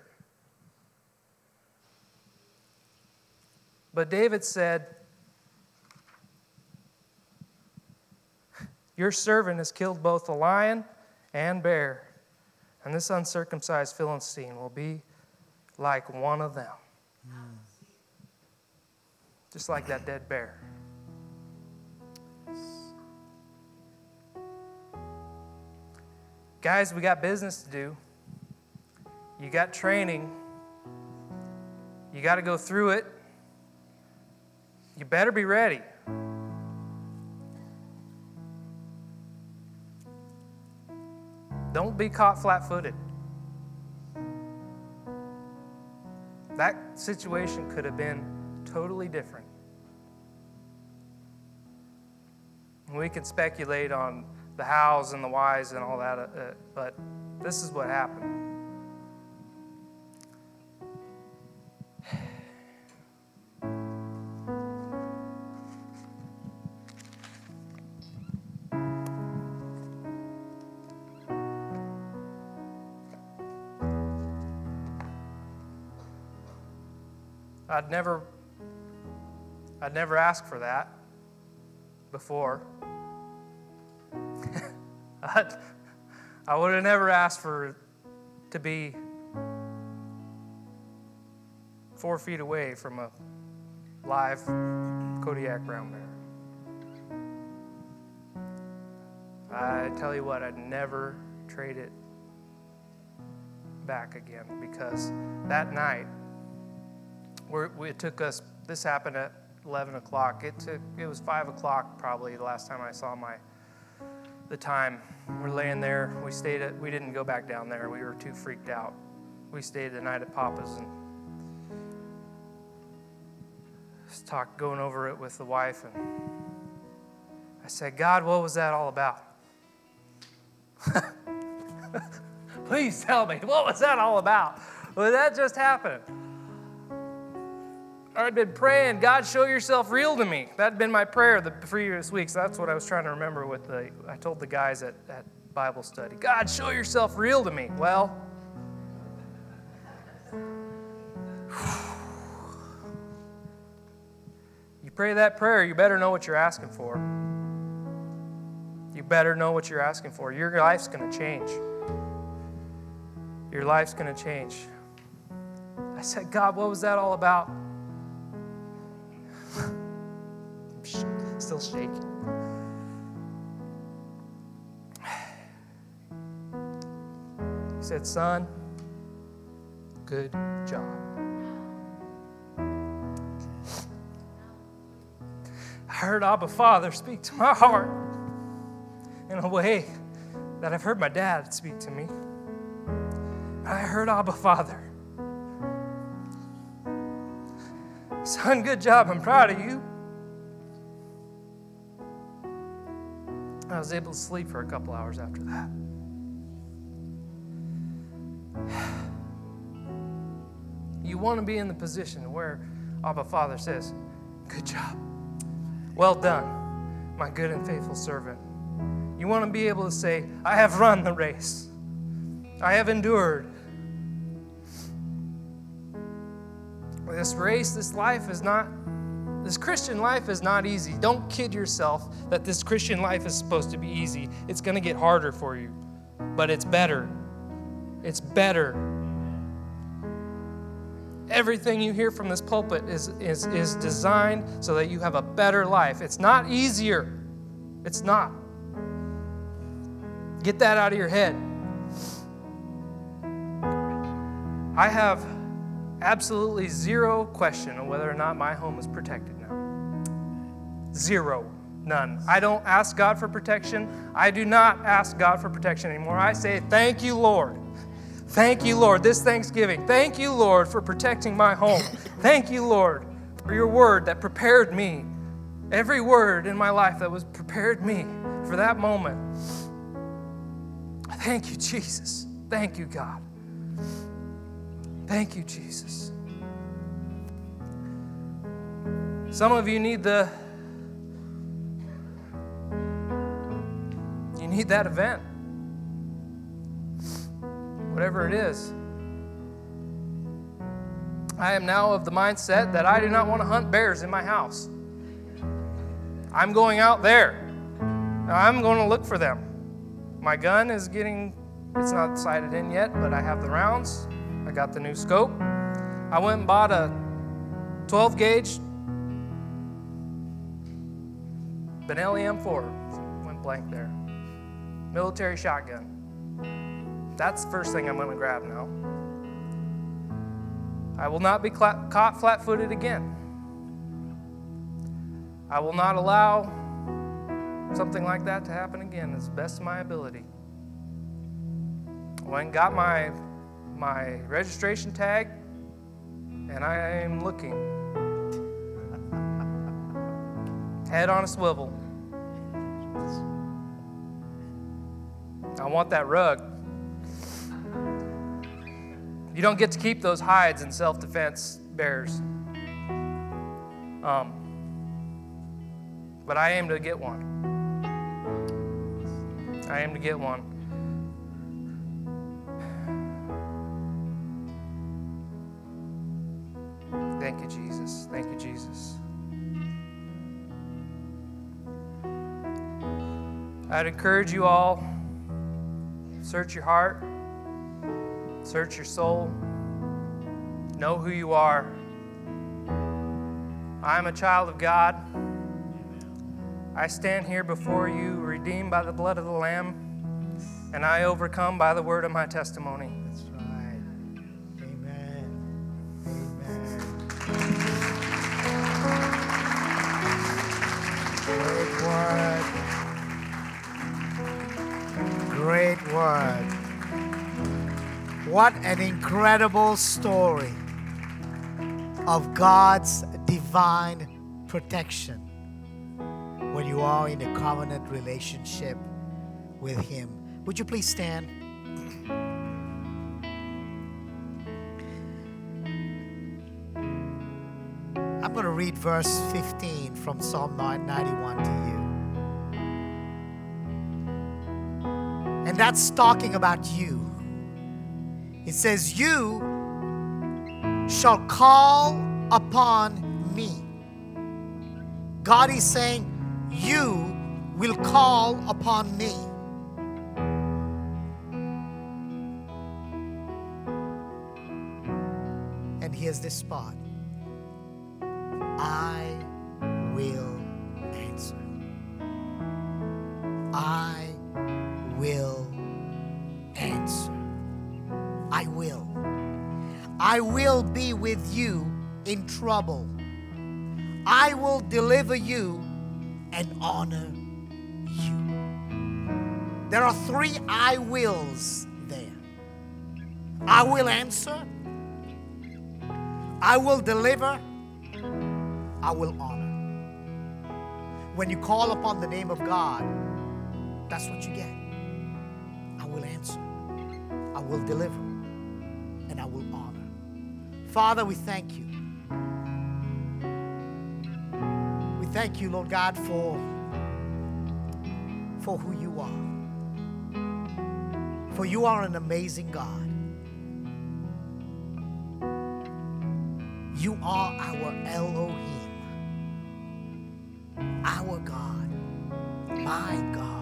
But David said, your servant has killed both the lion and bear, and this uncircumcised Philistine will be like one of them. Mm. Just like that dead bear. Guys, we got business to do. You got training. You got to go through it. You better be ready. Don't be caught flat-footed. That situation could have been totally different. We can speculate on the hows and the whys and all that, uh, but this is what happened. I'd never, I'd never asked for that before. I'd, I would have never asked for to be four feet away from a live Kodiak brown bear. I tell you what, I'd never trade it back again, because that night, we're, it took us, this happened at eleven o'clock. It took, it was five o'clock probably the last time I saw my, the time. We're laying there. We stayed at, we didn't go back down there. We were too freaked out. We stayed the night at Papa's and just talked, going over it with the wife. And I said, God, what was that all about? Please tell me, what was that all about? Well, that just happened. I'd been praying, God, show yourself real to me. That had been my prayer the previous weeks. That's what I was trying to remember with the, I told the guys at, at Bible study. God, show yourself real to me. Well, you pray that prayer, you better know what you're asking for. You better know what you're asking for. Your life's going to change. Your life's going to change. I said, God, what was that all about? I'm still shaking. He said, son, good job. I heard Abba Father speak to my heart in a way that I've heard my dad speak to me. I heard Abba Father. Son, good job. I'm proud of you. I was able to sleep for a couple hours after that. You want to be in the position where Abba Father says, good job. Well done, my good and faithful servant. You want to be able to say, I have run the race. I have endured. This race, this life is not This Christian life is not easy. Don't kid yourself that this Christian life is supposed to be easy. It's going to get harder for you, but it's better. It's better. Everything you hear from this pulpit is, is, is designed so that you have a better life. It's not easier. It's not. Get that out of your head. I have absolutely zero question on whether or not my home is protected now. Zero. None. I don't ask God for protection. I do not ask God for protection anymore. I say, thank you, Lord. Thank you, Lord, this Thanksgiving. Thank you, Lord, for protecting my home. Thank you, Lord, for your word that prepared me. Every word in my life that was prepared me for that moment. Thank you, Jesus. Thank you, God. Thank you, Jesus. Some of you need the, you need that event. Whatever it is. I am now of the mindset that I do not want to hunt bears in my house. I'm going out there. I'm going to look for them. My gun is getting, it's not sighted in yet, but I have the rounds. I got the new scope. I went and bought a twelve gauge Benelli M four. Went blank there. Military shotgun. That's the first thing I'm going to grab now. I will not be cla- caught flat-footed again. I will not allow something like that to happen again as best of my ability. I went and got my, my registration tag, and I am looking. Head on a swivel. I want that rug. You don't get to keep those hides in self-defense bears. Um, but I aim to get one. I aim to get one. Thank you, Jesus. Thank you, Jesus. I'd encourage you all, search your heart. Search your soul. Know who you are. I am a child of God. I stand here before you, redeemed by the blood of the Lamb, and I overcome by the word of my testimony. That's right. Amen. Amen. Great word. Great word. What an incredible story of God's divine protection when you are in a covenant relationship with Him. Would you please stand? I'm going to read verse fifteen from Psalm ninety-one to you. And that's talking about you. It says, you shall call upon me. God is saying, you will call upon me. And here's this spot. I will answer. I will answer. I will. I will be with you in trouble. I will deliver you and honor you. There are three I wills there. I will answer. I will deliver. I will honor. When you call upon the name of God, that's what you get. I will answer. I will deliver. And I will honor. Father, we thank you. We thank you, Lord God, for, for who you are. For you are an amazing God. You are our Elohim. our God, my God.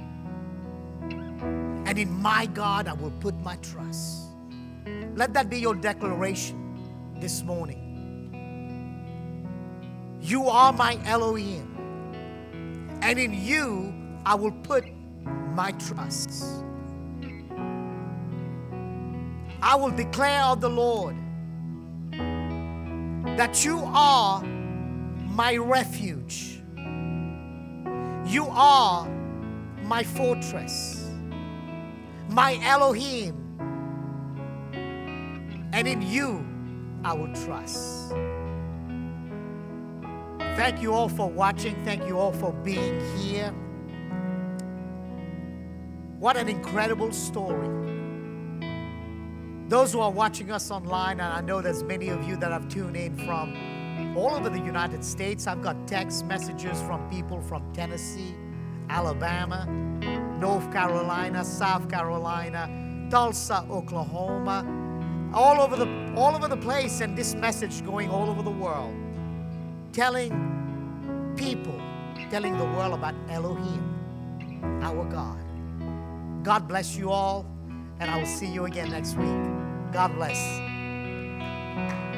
And in my God, I will put my trust. Let that be your declaration this morning. You are my Elohim, and in you I will put my trust. I will declare of the Lord that you are my refuge. You are my fortress, my Elohim, and in you I will trust. Thank you all for watching. Thank you all for being here. What an incredible story. Those who are watching us online, and I know there's many of you that have tuned in from all over the United States. I've got text messages from people from Tennessee, Alabama, North Carolina, South Carolina, Tulsa, Oklahoma, all over the all over the place, and this message going all over the world, telling people, telling the world about Elohim, our God. God bless you all, and I will see you again next week. God bless.